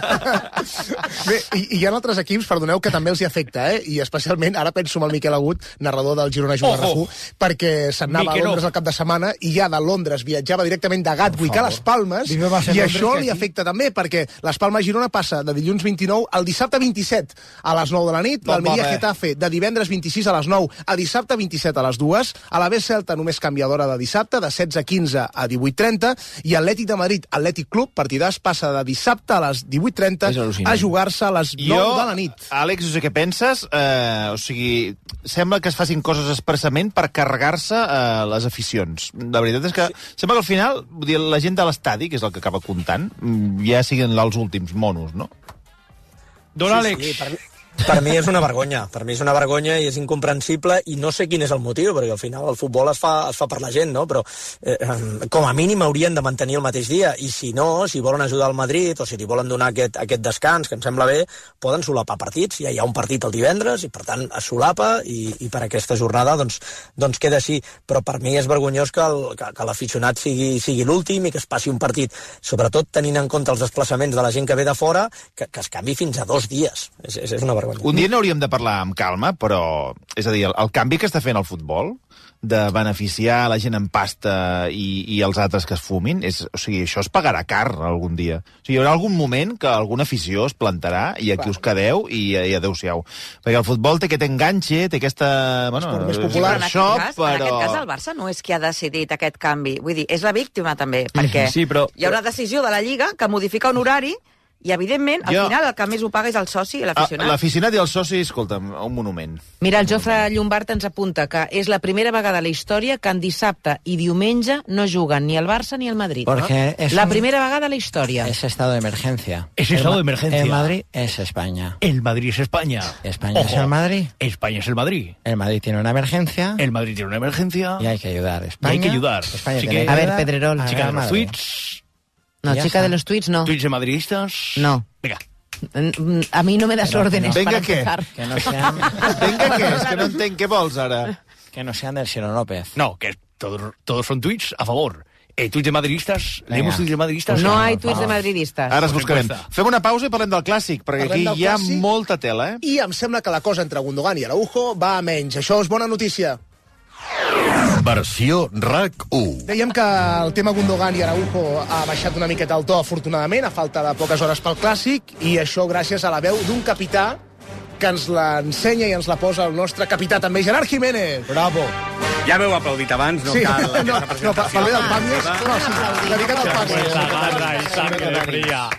Bé, i hi ha altres equips, perdoneu, que també els hi afecta, i especialment, ara penso en el Miquel Agut, narrador del Girona Juga RAC1, perquè se'n anava a Londres el cap de setmana i ja de Londres viatjava directament de Gatwick a les Palmes, i això li afecta també, perquè les Palmes-Girona passa de dilluns 29 al dissabte 27 a les 9 de la nit, l'Almeria-Getafe de divendres 26 a les 9 a dissabte 27 a les 2, a la B-Celta només canviador de dissabte, de 16:15 a 18:30, i Atlètic de Madrid, Atlètic Club, partidàs, passa de dissabte a les 18:30 a jugar-se a les 9 de la nit. Àlex, no sé què penses, o sigui, sembla que es facin coses expressament per carregar-se les aficions. La veritat és que sembla que al final, vull dir, la gent de l'estadi, que és el que acaba comptant, ja siguin els últims monos, no? Don Àlex. Per mi és una vergonya. Per mi és una vergonya i és incomprensible, i no sé quin és el motiu, perquè al final el futbol es fa per la gent, no? Però com a mínim haurien de mantenir el mateix dia, i si no, si volen ajudar el Madrid o si li volen donar aquest descans, que em sembla bé, poden solapar partits. Ja hi ha un partit el divendres i per tant es solapa, i per aquesta jornada doncs queda així. Però per mi és vergonyós que l'aficionat sigui l'últim i que es passi un partit, sobretot tenint en compte els desplaçaments de la gent que ve de fora, que es canvi fins a 2 dies. És una vergonya. Un dia n'hauríem de parlar amb calma, però, és a dir, el canvi que està fent el futbol, de beneficiar la gent en pasta i els altres que es fumin, o sigui, això es pagarà car algun dia. O sigui, hi haurà algun moment que alguna afició es plantarà i aquí us quedeu i adeu-siau. Perquè el futbol té aquest enganxe, té aquesta... Bueno, més popular. En aquest cas, el Barça no és qui ha decidit aquest canvi. Vull dir, és la víctima també, perquè hi ha una decisió de la Lliga que modifica un horari I, evidentment, al final el que més ho paga és el soci i l'aficionat. L'aficionat i el soci, escolta'm, un monument. Mira, el Jofre Llombart ens apunta que és la primera vegada a la història que en dissabte i diumenge no juguen ni el Barça ni el Madrid. La primera vegada a la història. Es estado de emergencia. Es estado de emergencia. El Madrid es España. El Madrid es España. España es el Madrid. España es el Madrid. El Madrid tiene una emergencia. El Madrid tiene una emergencia. Y hay que ayudar. España. Y hay que ayudar. España Así tiene que, a ver, Pedrerol. Chica de los tweets. No, chica de los tweets no. ¿Tweets de madridistas? No. Venga. A mi no me das órdenes para empezar. Que no sean... Venga, què? És que no entenc què vols, ara. Que no sean del Ciro López. No, que todos son tweets a favor. Tweets de madridistas? ¿Leemos tweets de madridistas? No hay tweets de madridistas. Ara els buscarem. Fem una pausa i parlem del clàssic, perquè aquí hi ha molta tela, eh? I em sembla que la cosa entre Gundogan i Araujo va a menys. Això és bona notícia. Versió RAC1. Dèiem que el tema Gundogan i Araujo ha baixat una miqueta el to, afortunadament, a falta de poques hores pel Clàssic, i això gràcies a la veu d'un capità que ens l'ensenya i ens la posa el nostre capità també, Gerard Jiménez. Bravo. Ja m'heu aplaudit abans, no cal aquesta presentació. No, per bé del Pàmies, no, sí, dedicat al Pàmies.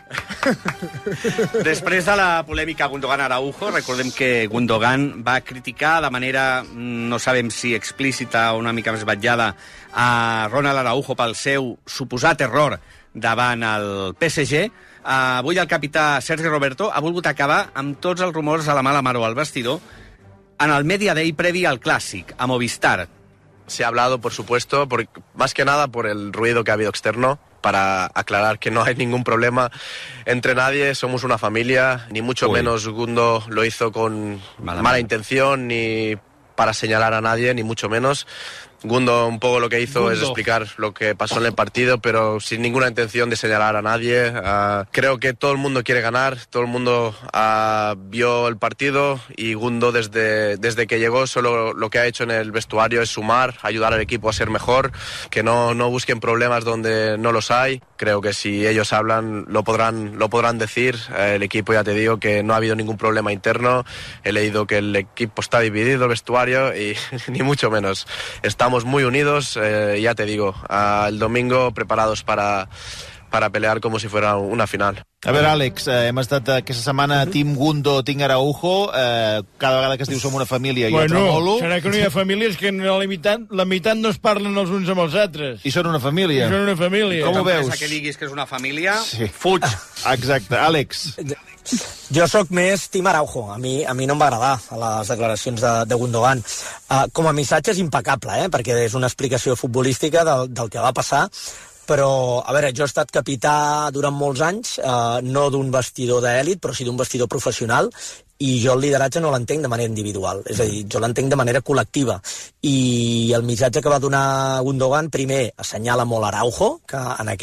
Després de la polèmica Gundogan-Araujo, recordem que Gundogan va criticar de manera, no sabem si explícita o una mica més vetllada, a Ronald Araujo pel seu suposat error davant el PSG. Avui el capità Sergi Roberto ha volgut acabar amb tots els rumors a la mala mano al vestidor en el Media Day previ al Clàssic, a Movistar. Se ha hablado, por supuesto, más que nada por el ruido que ha habido externo, para aclarar que no hay ningún problema entre nadie, somos una familia, ni mucho menos Gundo lo hizo con mala intención, ni para señalar a nadie, ni mucho menos. Gundo un poco lo que hizo es explicar lo que pasó en el partido, pero sin ninguna intención de señalar a nadie. Creo que todo el mundo quiere ganar, todo el mundo vio el partido y Gundo desde que llegó solo lo que ha hecho en el vestuario es sumar, ayudar al equipo a ser mejor, que no busquen problemas donde no los hay. Creo que si ellos hablan lo podrán decir. El equipo, ya te digo, que no ha habido ningún problema interno. He leído que el equipo está dividido, el vestuario, y ni mucho menos. Estamos muy unidos, ya te digo, el domingo preparados para pelear como si fuera una final. A veure, Àlex, hem estat aquesta setmana Team Gundo, Team Araujo. Cada vegada que es diu som una família jo tremolo. Serà que no hi ha famílies que la meitat no es parlen els uns amb els altres. I són una família. Com ho veus? Que diguis que és una família, sí. Fuig. Exacte. Àlex. Jo sóc més Team Araujo. A mi no em va agradar les declaracions de Gundogan. Com a missatge és impecable, perquè és una explicació futbolística del que va passar. Però, a veure, jo he estat capità durant molts anys, no d'un vestidor d'èlit, però sí d'un vestidor professional, i jo el lideratge no l'entenc de manera individual, és a dir, jo l'entenc de manera col·lectiva. I el missatge que va donar Gundogan, primer, assenyala molt Araujo, que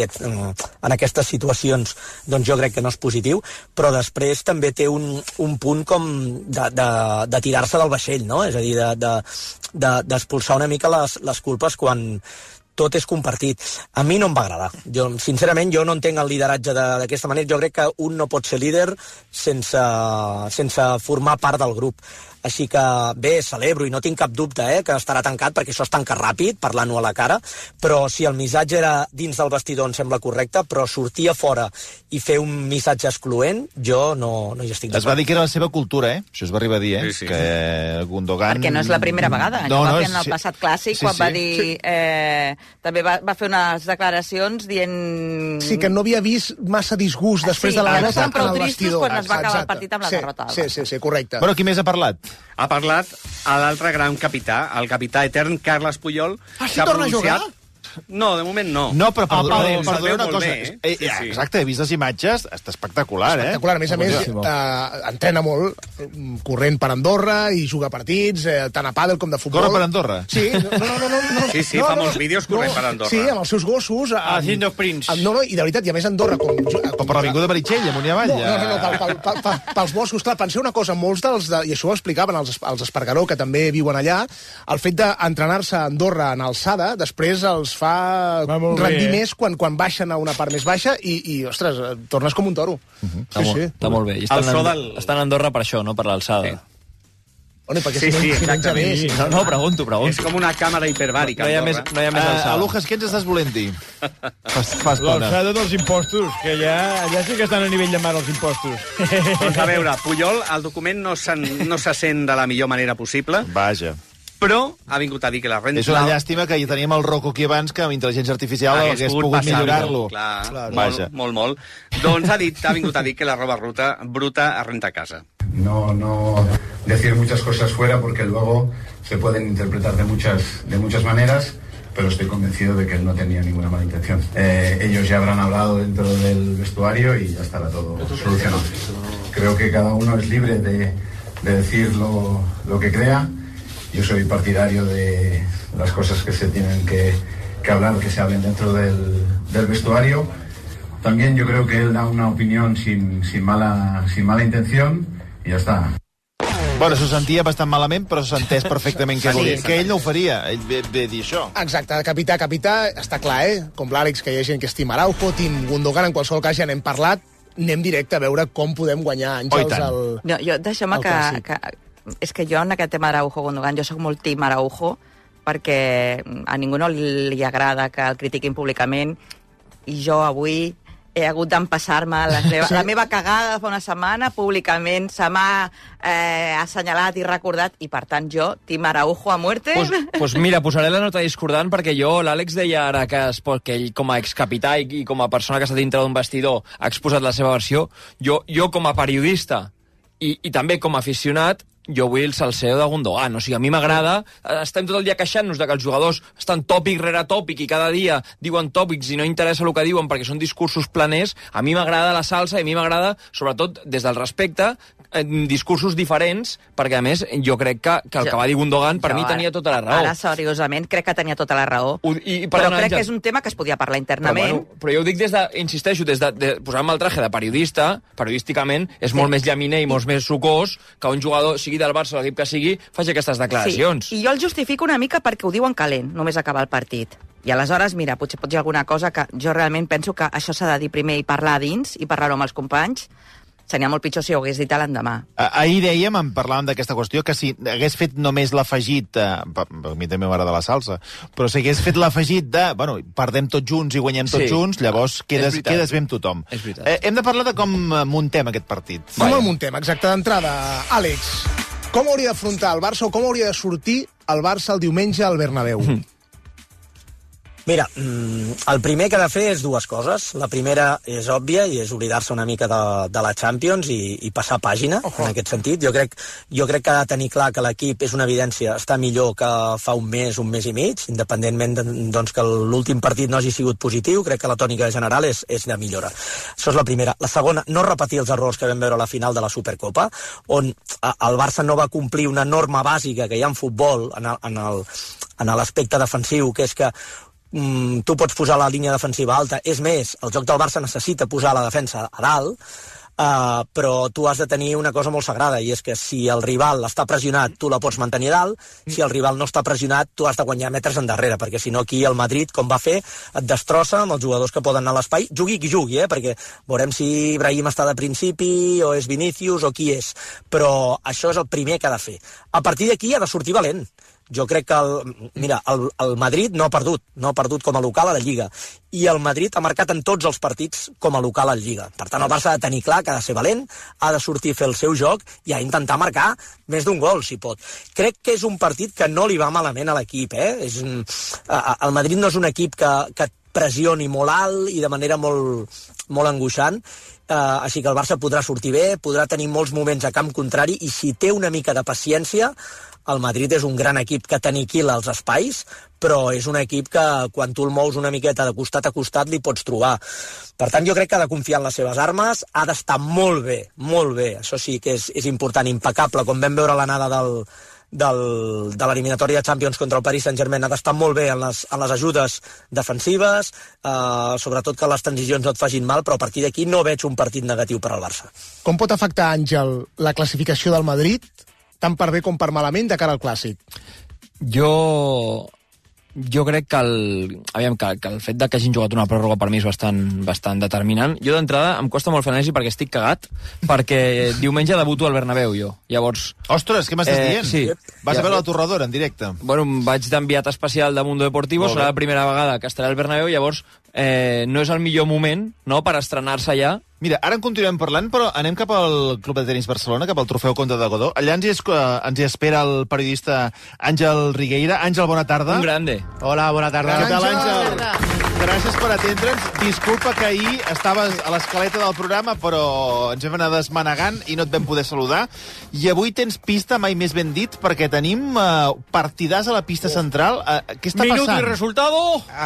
en aquestes situacions doncs jo crec que no és positiu, però després també té un punt com de tirar-se del vaixell, no? És a dir, d'expulsar una mica les culpes quan tot és compartit. A mi no em va agradar. Sincerament, jo no entenc el lideratge d'aquesta manera. Jo crec que un no pot ser líder sense formar part del grup. Així que, bé, celebro i no tinc cap dubte que estarà tancat, perquè això es tanca ràpid, parlant-ho a la cara, però si el missatge era dins del vestidor em sembla correcte, però sortir a fora i fer un missatge excloent, jo no hi estic d'acord. Es va dir que era la seva cultura, Això es va arribar a dir, Sí. Que Gundogan... Perquè no és la primera vegada. No, va fer en el passat clàssic, quan va dir... També va fer unes declaracions dient... Sí, que no havia vist massa disgust després de la derrota en el vestidor. Quan es va acabar el partit amb la derrota. Sí, correcte. Però qui més ha parlat? Ha parlat a l'altre gran capità, el capità etern Carles Puyol. Sí, torna a jugar? No, de moment no. No, però perdona una cosa. Sí. Exacte, he vist les imatges, està espectacular, Espectacular, a més, entrena molt, corrent per Andorra i juga partits, tant a pàdel com de futbol. Corre per Andorra? Sí, no. Sí, fa molts vídeos corrent per Andorra. Sí, amb els seus gossos. Haciendo sprints. No, i de veritat, i a més Andorra... O per l'Avinguda Meritxell, amunt i avall. No, pels boscos. Clar, penseu una cosa, molts i això ho explicaven els Espargaró, que també viuen allà, el fet d'entrenar-se a Andorra en alçada, després els fa rendir més quan baixen a una part més baixa i ostres, tornes com un toro. Està molt bé. I estan a Andorra per això, no? Per l'alçada. Bueno, perquè si menja més. No, pregunto. És com una càmera hiperbàrica. No hi ha més alçada. Alujas, què ens estàs volent dir? L'alçada dels impostos, que ja sí que estan a nivell de mar els impostos. Doncs a veure, Puyol, el document no se sent de la millor manera possible. Vaja. Però ha vingut a dir que la renta... És una llàstima que hi teníem el Rocco aquí abans, que amb intel·ligència artificial hagués pogut millorar-lo. Clar, molt. Doncs ha vingut a dir que la roba bruta es renta a casa. No decir muchas cosas fuera porque luego se pueden interpretar de muchas maneras, pero estoy convencido de que él no tenía ninguna mala intención. Ellos ya habrán hablado dentro del vestuario y ya estará todo solucionado. Creo que cada uno es libre de decir lo que crea. Yo soy partidario de las cosas que se tienen que hablar, que se hablen dentro del vestuario. También yo creo que él da una opinión sin mala intención y ya está. Bueno, s'ho sentia bastant malament, però s'ha entès perfectament què volia. Que ell no ho faria, ell ve dir això. Exacte, capità, està clar, com l'Àlex, que hi ha gent que estima Araujo, Tim Gundogan, en qualsevol cas ja n'hem parlat, anem directe a veure com podem guanyar Àngels deixa'm que és que jo en aquest tema d'Araujo-Gundogan jo sóc molt team Araujo perquè a ningú no li agrada que el critiquin públicament i jo avui he hagut d'empassar-me la meva cagada fa una setmana públicament, se m'ha assenyalat i recordat i per tant jo, team Araujo a muerte. Pues mira, posaré la nota discordant perquè l'Àlex deia ara que ell com a excapità i com a persona que està dintre d'un vestidor ha exposat la seva versió. Jo com a periodista i també com a aficionat jo vull el salseo de Gundogan. O sigui, a mi m'agrada, estem tot el dia queixant-nos de que els jugadors estan tòpic rere tòpic i cada dia diuen tòpics i no interessa el que diuen perquè són discursos planers. A mi m'agrada la salsa i a mi m'agrada, sobretot des del respecte, discursos diferents, perquè a més jo crec que el que va dir Gundogan per mi tenia tota la raó. Ara, seriosament, crec que tenia tota la raó. Però crec que és un tema que es podia parlar internament. Però jo ho dic insisteixo, des de posar-me el traje de periodista, periodísticament, és molt més llaminer i molt més sucós que un jugador, sigui del Barça o l'equip que sigui, faci aquestes declaracions. Sí, i jo el justifico una mica perquè ho diuen calent, només acabar el partit. I aleshores, mira, potser pot dir alguna cosa que jo realment penso que això s'ha de dir primer i parlar dins, i parlar-ho amb els companys. Seria molt pitjor si ho hagués dit a l'endemà. Ahir dèiem, parlàvem d'aquesta qüestió, que si hagués fet només l'afegit, a mi també m'agrada la salsa, però si hagués fet l'afegit de, bueno, perdem tots junts i guanyem tots junts, llavors quedes bé amb tothom. Hem de parlar de com muntem aquest partit. Com el muntem, exacte, d'entrada. Àlex, com hauria d'afrontar el Barça o com hauria de sortir el Barça el diumenge al Bernabéu? Mira, el primer que ha de fer és dues coses. La primera és òbvia i és oblidar-se una mica de la Champions i passar pàgina, en aquest sentit. Jo crec que ha de tenir clar que l'equip, és una evidència, està millor que fa un mes i mig, independentment doncs, que l'últim partit no hagi sigut positiu. Crec que la tònica general és de millora. Això és la primera. La segona, no repetir els errors que vam veure a la final de la Supercopa, on el Barça no va complir una norma bàsica que hi ha en futbol, en l'aspecte defensiu, que és que tu pots posar la línia defensiva alta. És més, el joc del Barça necessita posar la defensa a dalt, però tu has de tenir una cosa molt sagrada, i és que si el rival està pressionat, tu la pots mantenir a dalt. Si el rival no està pressionat, tu has de guanyar metres endarrere, perquè si no aquí el Madrid, com va fer, et destrossa amb els jugadors que poden anar a l'espai, jugui qui jugui, perquè veurem si Ibrahim està de principi, o és Vinícius, o qui és, però això és el primer que ha de fer. A partir d'aquí ha de sortir valent. Jo crec que el Madrid no ha perdut com a local a la Lliga, i el Madrid ha marcat en tots els partits com a local a la Lliga. Per tant, el Barça ha de tenir clar que ha de ser valent, ha de sortir a fer el seu joc i a intentar marcar més d'un gol, si pot. Crec que és un partit que no li va malament a l'equip. El Madrid no és un equip que pressioni molt alt i de manera molt angoixant, així que el Barça podrà sortir bé, podrà tenir molts moments a camp contrari, i si té una mica de paciència, el Madrid és un gran equip que t'aniquila els espais, però és un equip que quan tu el mous una miqueta de costat a costat li pots trobar. Per tant, jo crec que ha de confiar en les seves armes, ha d'estar molt bé, això sí que és important, impecable, com vam veure l'anada de l'eliminatòria de Champions contra el Paris Saint-Germain, ha d'estar molt bé en les ajudes defensives, sobretot que les transicions no et facin mal, però a partir d'aquí no veig un partit negatiu per al Barça. Com pot afectar, Àngel, la classificació del Madrid, tant per bé com per malament, de cara al Clàssic? Jo jo crec que el fet de que hagin jugat una pròrroga per mi és bastant determinant. Jo d'entrada em costa molt fer anàlisi perquè estic cagat, perquè diumenge debuto al Bernabéu jo. Llavors... Ostres, què m'estàs dient? Sí. Vas a veure la torradora en directe? Bueno, vaig d'enviat especial de Mundo Deportivo, serà la primera vegada que estarà al Bernabéu, llavors no és el millor moment, no?, per estrenar-se allà. Mira, ara en continuem parlant, però anem cap al Club de Tenis Barcelona, cap al Trofeu Conde de Godó. Allà ens hi espera el periodista Àngel Rigueira. Àngel, bona tarda. Un grande. Hola, bona tarda. Què tal, Àngel? Gràcies per atendre'ns. Disculpa que ahir estaves a l'escaleta del programa, però ens vam anar desmanegant i no et vam poder saludar. I avui tens pista, mai més ben dit, perquè tenim partidars a la pista central. Què està passant? Minut i resultado?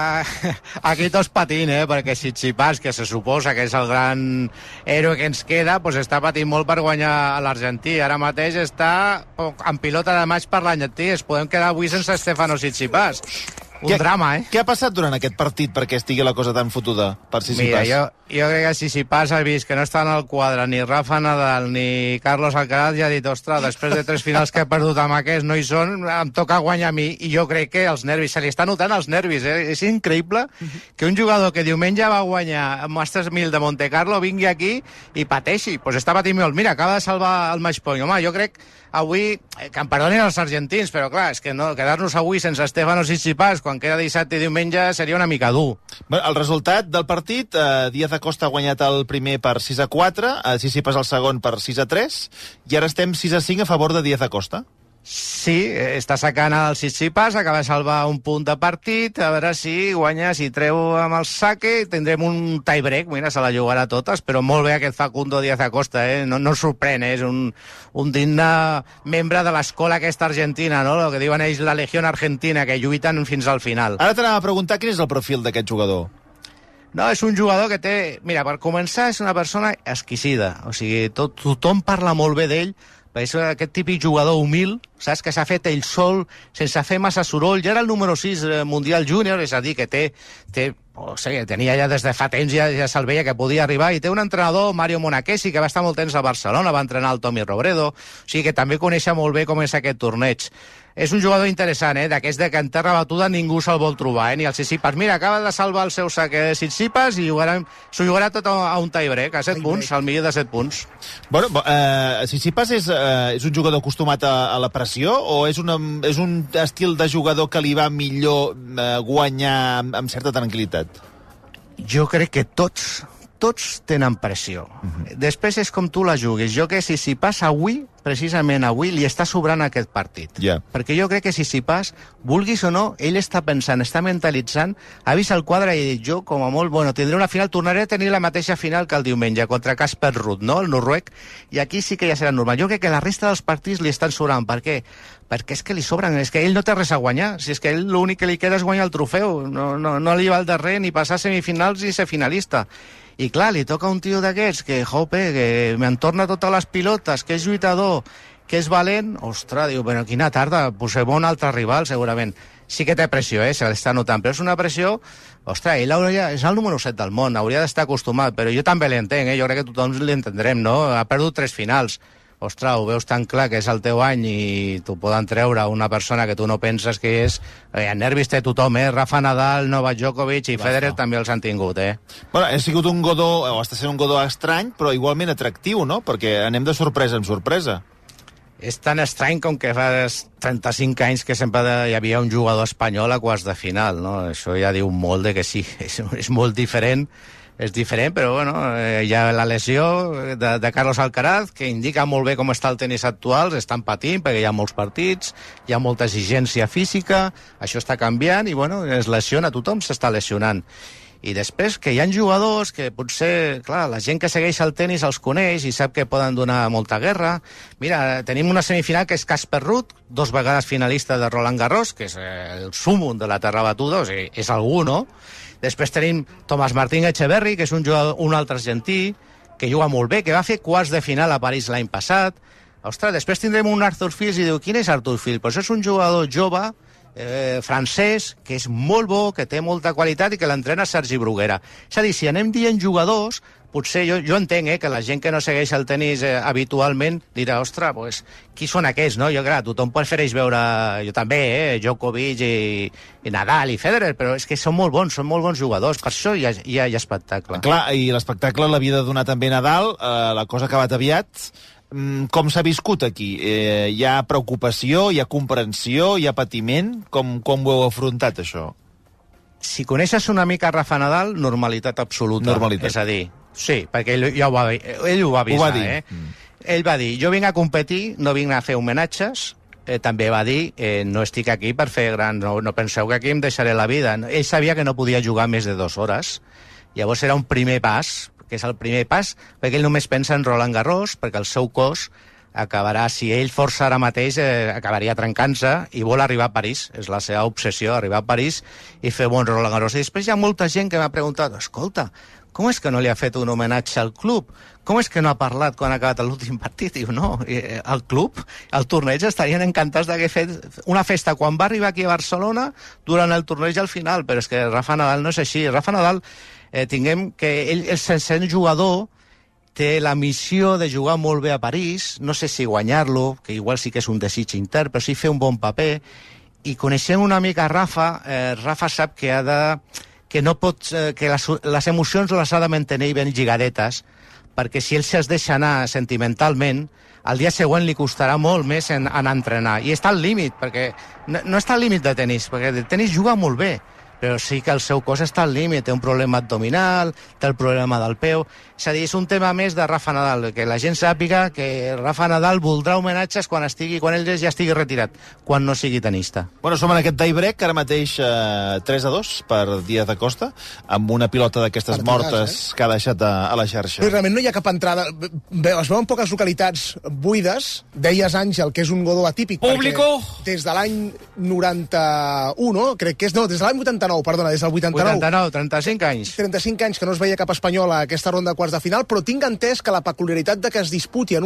Aquí tots patint, perquè Tsitsipas, que se suposa que és el gran héroe que ens queda, pues està patint molt per guanyar a l'Argentí. Ara mateix està en pilota de maig per l'Argentí. Es podem quedar avui sense Stefanos Tsitsipas. Drama, Què ha passat durant aquest partit perquè estigui la cosa tan fotuda per Tsitsipas? Mira, jo crec que Tsitsipas ha vist que no estan al quadre ni Rafa Nadal ni Carlos Alcaraz i ha dit, ostres, després de 3 finals que he perdut amb aquests no hi són, em toca guanyar a mi. I jo crec que els nervis, se li estan notant els nervis, És increïble que un jugador que diumenge va guanyar el Masters 1000 de Monte Carlo vingui aquí i pateixi. Pues està patint molt. Mira, acaba de salvar el match point. Home, jo crec avui, que em perdonin els argentins, però clar, és que no, quedar-nos avui sense Stefanos Tsitsipas quan queda dissabte i diumenge seria una mica dur. Bé, el resultat del partit, Díaz Acosta ha guanyat el primer per 6-4, Tsitsipas el segon per 6-3, i ara estem 6-5 a favor de Díaz Acosta. Sí, està sacant el Tsitsipas, acaba de salvar un punt de partit, a veure si guanya, si treu amb el saque, tindrem un tie-break, mira, se la jugarà totes, però molt bé aquest Facundo Díaz Acosta, no sorprèn, és un digne membre de l'escola aquesta argentina, no? El que diuen ells la Legión Argentina, que lluiten fins al final. Ara t'anava a preguntar quin és el profil d'aquest jugador. No, és un jugador que té... Mira, per començar, és una persona exquisida, o sigui, tothom parla molt bé d'ell, és aquest típic jugador humil, saps, que s'ha fet ell sol, sense fer massa soroll. Ja era el número 6 mundial júnior, és a dir, que tenia ja des de fa temps, ja se'l veia que podia arribar, i té un entrenador, Mario Monachesi, que va estar molt temps a Barcelona, va entrenar el Tommy Robredo, o sigui que també coneix molt bé com és aquest torneig. És un jugador interessant, d'aquests de que en terra batuda ningú se'l vol trobar, ni el Tsitsipas. Mira, acaba de salvar el seu saque de Tsitsipas i s'ho jugarà tot a un tie-break, a 7 punts, al millor de 7 punts. Bueno, Tsitsipas és un jugador acostumat a la pressió o és un estil de jugador que li va millor guanyar amb certa tranquil·litat? Jo crec que tots tenen pressió. Després és com tu la juguis. Jo crec que Tsitsipas avui, precisament avui, li està sobrant aquest partit. Perquè jo crec que Tsitsipas, vulguis o no, ell està pensant, està mentalitzant, ha vist el quadre i ha dit, jo, com a molt, tindré una final, tornaré a tenir la mateixa final que el diumenge, contra Casper Ruud, no?, el noruec, i aquí sí que ja serà normal. Jo crec que la resta dels partits li estan sobrant. Per què? Perquè és que li sobren, és que ell no té res a guanyar. Si és que ell l'únic que li queda és guanyar el trofeu, no li va al darrer ni passar semifinals ni ser finalista. I clar, li toca un tio d'aquests que m'entorna totes les pilotes, que és lluitador, que és valent. Ostres, diu, però quina tarda, posem un altre rival, segurament. Sí que té pressió, se l'està notant, però és una pressió... Ostres, ell és el número 7 del món, hauria d'estar acostumat, però jo també l'entenc, jo crec que tothom l'entendrem, no? Ha perdut 3 finals. Ostres, ho veus tan clar que és el teu any i t'ho poden treure una persona que tu no penses que és... nervis té tothom, Rafa Nadal, Novak Djokovic i Federer també els han tingut, Bueno, ha sigut un Godó, o està sent un Godó estrany, però igualment atractiu, no? Perquè anem de sorpresa en sorpresa. És tan estrany com que fa 35 anys que sempre hi havia un jugador espanyol a quarts de final, no? Això ja diu molt de que sí, és molt diferent. És diferent, però bueno, hi ha la lesió de Carlos Alcaraz, que indica molt bé com està el tenis actual, estan patint perquè hi ha molts partits, hi ha molta exigència física, això està canviant i bueno, es lesiona, tothom s'està lesionant. I després que hi ha jugadors que potser, clar, la gent que segueix el tenis els coneix i sap que poden donar molta guerra. Mira, tenim una semifinal que és Casper Ruud, 2 vegades finalista de Roland Garros, que és el súmum de la terra batuda, o sigui, és algú, no? Després tenim Tomás Martín Echeverry, que és un altre argentí, que juga molt bé, que va fer quarts de final a París l'any passat. Ostres, després tindrem un Arthur Fils i diu, quin és Arthur Fils? Pues és un jugador jove, francès, que és molt bo, que té molta qualitat i que l'entrena Sergi Bruguera. És a dir, si anem dient jugadors, potser jo entenc que la gent que no segueix el tenis habitualment dirà, ostres, pues, qui són aquests, no? Jo, clar, tothom prefereix veure, jo també, Djokovic i Nadal i Federer, però és que són molt bons jugadors, per això hi ha espectacle. Clar, i l'espectacle l'havia de donar també Nadal, la cosa ha acabat aviat. Com s'ha viscut aquí? Hi ha preocupació, hi ha comprensió, hi ha patiment? Com ho heu afrontat, això? Si coneixes una mica Rafa Nadal, normalitat absoluta. Normalitat. És a dir, sí, perquè ell ho va avisar. Ell va dir, jo vinc a competir, no vinc a fer homenatges. També va dir, no estic aquí per fer grans, no penseu que aquí em deixaré la vida. Ell sabia que no podia jugar més de 2 hores. Llavors era un primer pas, que és el primer pas, perquè ell només pensa en Roland Garros, perquè el seu cos acabarà, si ell força ara mateix, acabaria trencant-se i vol arribar a París. És la seva obsessió, arribar a París i fer bon Roland Garros. I després hi ha molta gent que m'ha preguntat, escolta, com és que no li ha fet un homenatge al club? Com és que no ha parlat quan ha acabat l'últim partit? Diu, no, el club, el torneig, estarien encantats d'haver fet una festa quan va arribar aquí a Barcelona durant el torneig al final, però és que Rafa Nadal no és així. Rafa Nadal, tinguem que ell, sent jugador, té la missió de jugar molt bé a París, no sé si guanyar-lo, que igual sí que és un desig intern, però sí fer un bon paper, i coneixent una mica Rafa, Rafa sap que no pot, que les emocions les ha de mantenir ben lligadetes, perquè si ell se'ls deixa anar sentimentalment, al dia següent li costarà molt més en entrenar. I està al límit, perquè no està al límit de tenis, perquè de tenis juga molt bé, però sí que el seu cos està al límit, té un problema abdominal, té el problema del peu. És a dir, és un tema més de Rafa Nadal, que la gent sàpiga que Rafa Nadal voldrà homenatges quan ell ja estigui retirat, quan no sigui tenista. Bueno, som en aquest tie-break, ara mateix 3-2 per Díaz da Costa, amb una pilota d'aquestes mortes que ha deixat a la xarxa. Però realment no hi ha cap entrada. Es veuen poques localitats buides. Deies, Àngel, que és un Godó atípic. Público! Des de l'any 91, crec que és... No, des de l'any 89, perdona, des del 89. 89, 35 anys. 35 anys que no es veia cap espanyol a aquesta ronda de quarts de final, però tinc entès que la peculiaritat de que es disputi en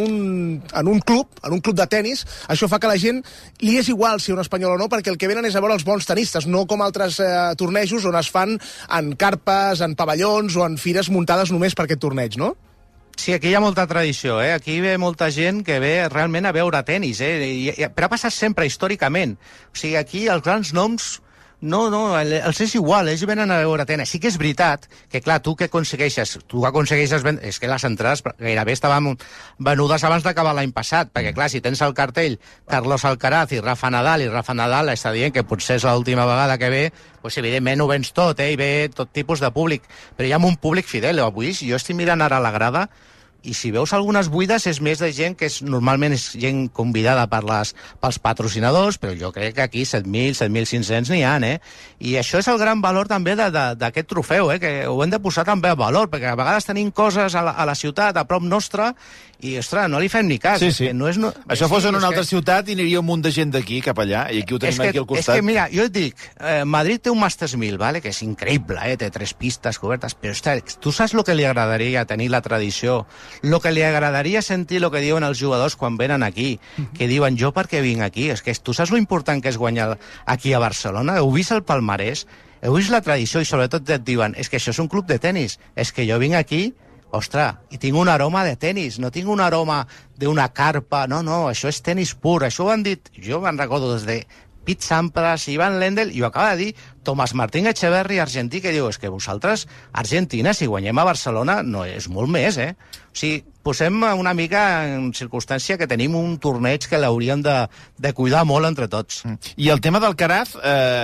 un club de tennis, això fa que la gent li és igual si un espanyol o no, perquè el que venen és a veure els bons tenistes, no com altres tornejos on es fan en carpes, en pavellons o en fires muntades només per aquest torneig, no? Sí, aquí hi ha molta tradició, Aquí ve molta gent que ve realment a veure tennis, Però ha passat sempre, històricament. O sigui, aquí els grans noms... No, els és igual, ells venen a veure tenis. Sí que és veritat que, clar, tu què aconsegueixes? Tu aconsegueixes... És que les entrades gairebé estaven venudes abans d'acabar l'any passat, perquè, clar, si tens el cartell Carlos Alcaraz i Rafa Nadal està dient que potser és l'última vegada que ve, doncs, evidentment, ho vens tot, i ve tot tipus de públic. Però hi ha un públic fidel. Avui, jo estic mirant ara a la grada, i si veus algunes buides és més de gent que normalment és gent convidada pels patrocinadors, però jo crec que aquí 7.000, 7.500 n'hi ha, I això és el gran valor també d'aquest trofeu, que ho hem de posar també a valor, perquè a vegades tenim coses a la ciutat, a prop nostra, i, ostres, no li fem ni cas. Sí. Això fos en una altra ciutat i aniria un munt de gent d'aquí cap allà, i aquí ho tenim aquí al costat. És que, mira, jo et dic, Madrid té un Masters 1000, ¿vale? Que és increïble, té 3 pistes cobertes, però, ostres, tu saps el que li agradaria tenir la tradició, el que li agradaria sentir el que diuen els jugadors quan venen aquí, que diuen, jo per què vinc aquí? És que tu saps lo important que és guanyar aquí a Barcelona? Heu vist el palmarès? Heu vist la tradició? I sobretot et diuen, és que això és un club de tennis, és que jo vinc aquí, ostres, i tinc un aroma de tennis, no tinc un aroma d'una carpa, no, això és tennis pur, això ho han dit, jo me'n recordo des de Pete Sampras, Ivan Lendl, i ho acaba de dir Tomás Martín Echeverry, argentí, que diu, és que vosaltres, Argentina, si guanyem a Barcelona, no és molt més, O sigui, posem una mica en circumstància que tenim un torneig que l'hauríem de cuidar molt entre tots. I el tema d'Alcaraz,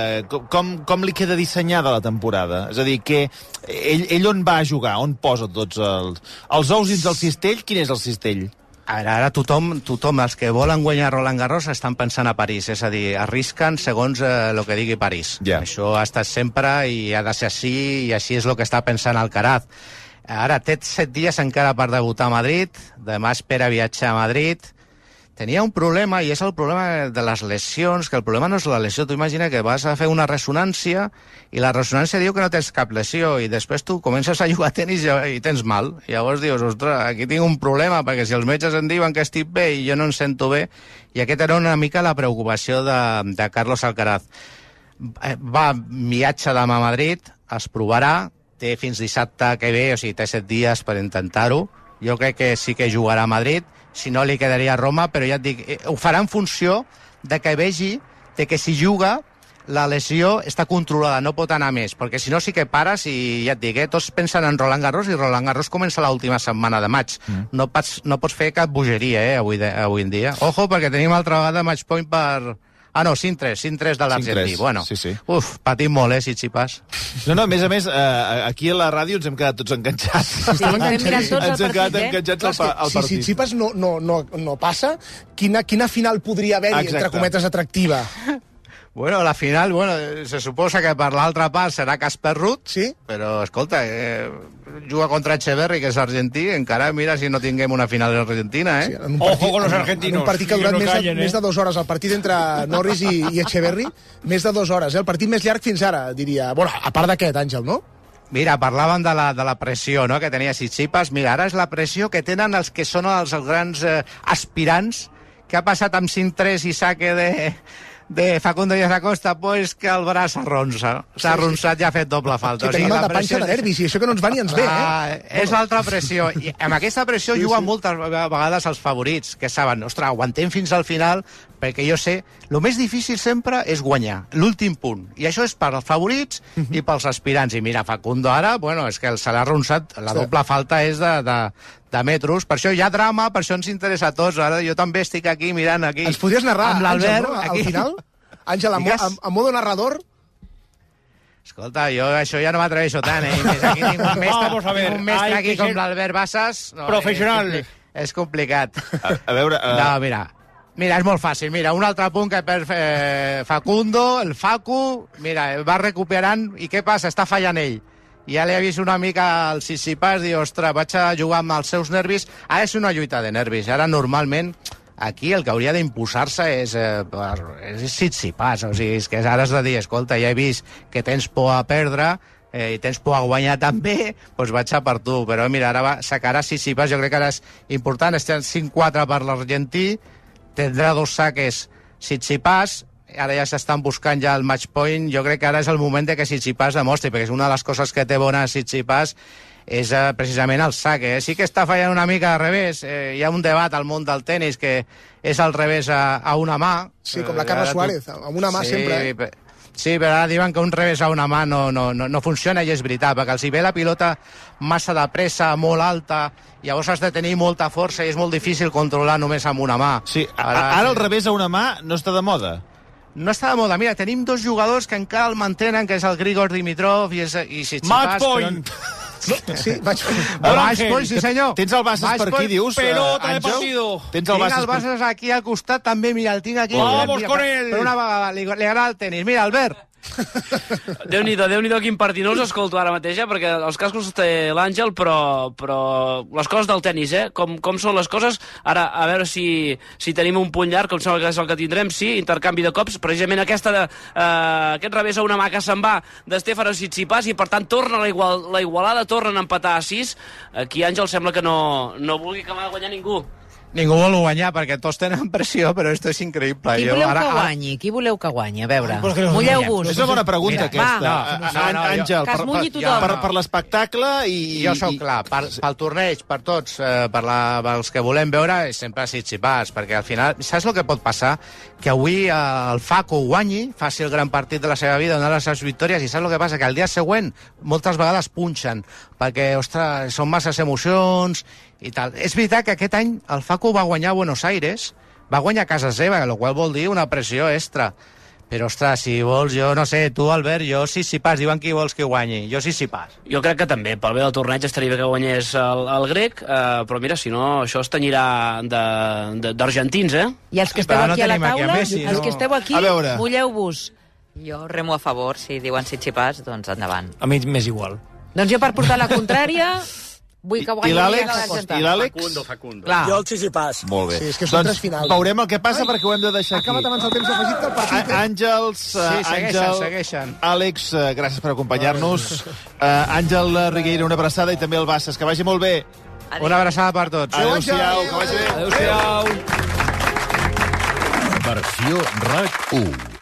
com li queda dissenyada la temporada? És a dir, que ell on va a jugar? On posa tots els ous dins del cistell? Quin és el cistell? Ara tothom, els que volen guanyar Roland Garros estan pensant a París, és a dir, arrisquen segons el que digui París. Això ha estat sempre i ha de ser així, i així és el que està pensant Alcaraz. Ara té 7 dies encara per debutar a Madrid, demà espera viatjar a Madrid. Tenia un problema, i és el problema de les lesions, que el problema no és la lesió. Tu imagina que vas a fer una ressonància i la ressonància diu que no tens cap lesió i després tu comences a jugar a tenis i tens mal. I llavors dius, ostres, aquí tinc un problema, perquè si els metges em diuen que estic bé i jo no em sento bé, i aquesta era una mica la preocupació de Carlos Alcaraz. Va viatge demà a Madrid, es provarà, té fins dissabte que ve, o sigui, té 7 dies per intentar-ho. Jo crec que sí que jugarà a Madrid, si no li quedaria a Roma, però ja et dic, ho farà en funció de que vegi de que si juga la lesió està controlada, no pot anar més, perquè si no sí que pares i ja et dic, tots pensen en Roland Garros i Roland Garros comença l'última setmana de maig. No pots fer cap bogeria, avui en dia. Ojo, perquè tenim altra vegada match point per... Ah, no, 5-3 de l'Argentí. Bueno, sí. Patim molt, Tsitsipas. No, a més, aquí a la ràdio ens hem quedat tots enganxats. Estem mirant tots ens hem quedat enganxats al partit. Si Tsitsipas no passa, quina final podria haver-hi, entre cometes, atractiva? Bueno, la final, se suposa que per l'altra part serà Casper Ruud, sí? Però, escolta, juga contra Echeverry, que és argentí, encara mira si no tinguem una final argentina, Sí, ojo con los argentinos. En un partit que ha durat més de 2 hores, el partit entre Norris i Echeverry, més de 2 hores, el partit més llarg fins ara, diria. Bueno, a part d'aquest, Àngel, no? Mira, parlaven de la pressió, no?, que tenia Tsitsipas. Mira, ara és la pressió que tenen els que són els grans aspirants, que ha passat amb 5-3 i saque de Facundo Díaz Acosta, pues que el braç s'arronsa. S'ha arronsat i ha fet doble falta. Que tenim la panxa de nervis, i això que no ens va ni ens ve, És l'altra pressió. I amb aquesta pressió juguen moltes vegades els favorits, que saben, ostres, aguantem fins al final, perquè jo sé, el més difícil sempre és guanyar, l'últim punt. I això és per als favorits i pels aspirants. I mira, Facundo ara, és que se l'ha arronsat, la doble falta és de metros, per això hi ha drama, per això ens interessa a tots. Ara jo també estic aquí mirant aquí. Ens podries narrar, Àngel, no? Al final? Àngel, en modo narrador? Escolta, jo això ja no m'atreveixo tant, Més aquí tinc un mestre aquí com l'Albert Bassas. Professional. És complicat. A veure... No, mira, és molt fàcil. Mira, un altre punt que per Facundo, el Facu, mira, va recuperant, i què passa? Està fallant ell. Ja li ha vist una mica al Tsitsipas, dir, ostres, vaig a jugar amb els seus nervis. Ara és una lluita de nervis. Ara, normalment, aquí el que hauria d'imposar-se és Tsitsipas. O sigui, és que ara has de dir, escolta, ja he vist que tens por a perdre, i tens por a guanyar també, doncs vaig a per tu. Però mira, ara sacarà Tsitsipas, jo crec que ara és important. Estem 5-4 per l'Argentí, tindrà 2 saques Tsitsipas, ara ja s'estan buscant ja el match point. Jo crec que ara és el moment de que Tsitsipas demostri, perquè és una de les coses que té bona Tsitsipas és precisament el saque. Sí que està fallant una mica al revés. Hi ha un debat al món del tenis que és al revés a una mà. Sí, com la Carla Suárez, amb una mà sempre. Sí, però ara diuen que un revés a una mà no funciona, i és veritat, perquè els hi ve la pilota massa de pressa, molt alta, llavors has de tenir molta força i és molt difícil controlar només amb una mà. Sí, ara el revés a una mà no està de moda. No està de moda. Mira, tenim 2 jugadors que encara el mantenen, que és el Grigor Dimitrov i Tsitsipas. Match point! Sí, match point, sí senyor. Tens el Bassas per aquí, dius, pelota de partido. Tinc el Bassas aquí al costat, també, mira, el tinc aquí. Vamos con él! Per una vegada, li agrada el tenis. Mira, Albert. Déu-n'hi-do quin partit. No els escolto ara mateix, perquè els cascos té l'Àngel, però les coses del tenis, com són les coses. Ara, a veure si tenim un punt llarg, com sembla que és el que tindrem, sí, intercanvi de cops, precisament aquest revés a una mà que se'n va de Stefanos Tsitsipas, i per tant torna la igualada, tornen a empatar a 6. Aquí Àngel sembla que no vulgui acabar de guanyar ningú. Ningú vol guanyar, perquè tots tenen pressió, però esto és increïble. Qui voleu que guanyi? A veure, mulleu-vos. És una bona pregunta, aquesta. Àngel, que es mulli tothom. Per l'espectacle i... Jo sóc clar, pel torneig, per tots, pels que volem veure, sempre Tsitsipas, perquè al final, saps el que pot passar? Que avui el Facu guanyi, faci el gran partit de la seva vida, una de les seves victòries, i saps el que passa? Que el dia següent moltes vegades punxen, perquè, ostres, són masses emocions i tal. És veritat que aquest any el Facu va guanyar a Buenos Aires, va guanyar a casa seva, el qual vol dir una pressió extra. Però, ostres, si vols, jo no sé, tu, Albert, jo Tsitsipas, diuen qui vols que guanyi. Jo Tsitsipas. Jo crec que també, pel bé del torneig estaria bé que guanyés el grec, però mira, si no, això es tenyirà d'argentins, I els que esteu aquí a la taula, els que esteu aquí, mulleu-vos. Jo remo a favor, si diuen Tsitsipas, doncs endavant. A mi m'és igual. Doncs jo, per portar la contrària... Vull que guanyi Facundo. Jo el Tsitsipas. Molt bé. Sí, és que són 3 finals. Veurem el que passa, perquè ho hem de deixar aquí. Ha acabat abans el temps afegit del partit. Àngels, segueixen. Àlex, gràcies per acompanyar-nos. Àngel Rigueira, una abraçada, i també el Bassas. Que vagi molt bé. Una abraçada per tots. Adéu-siau, que vagi bé. Adéu-siau. Versió RAC 1.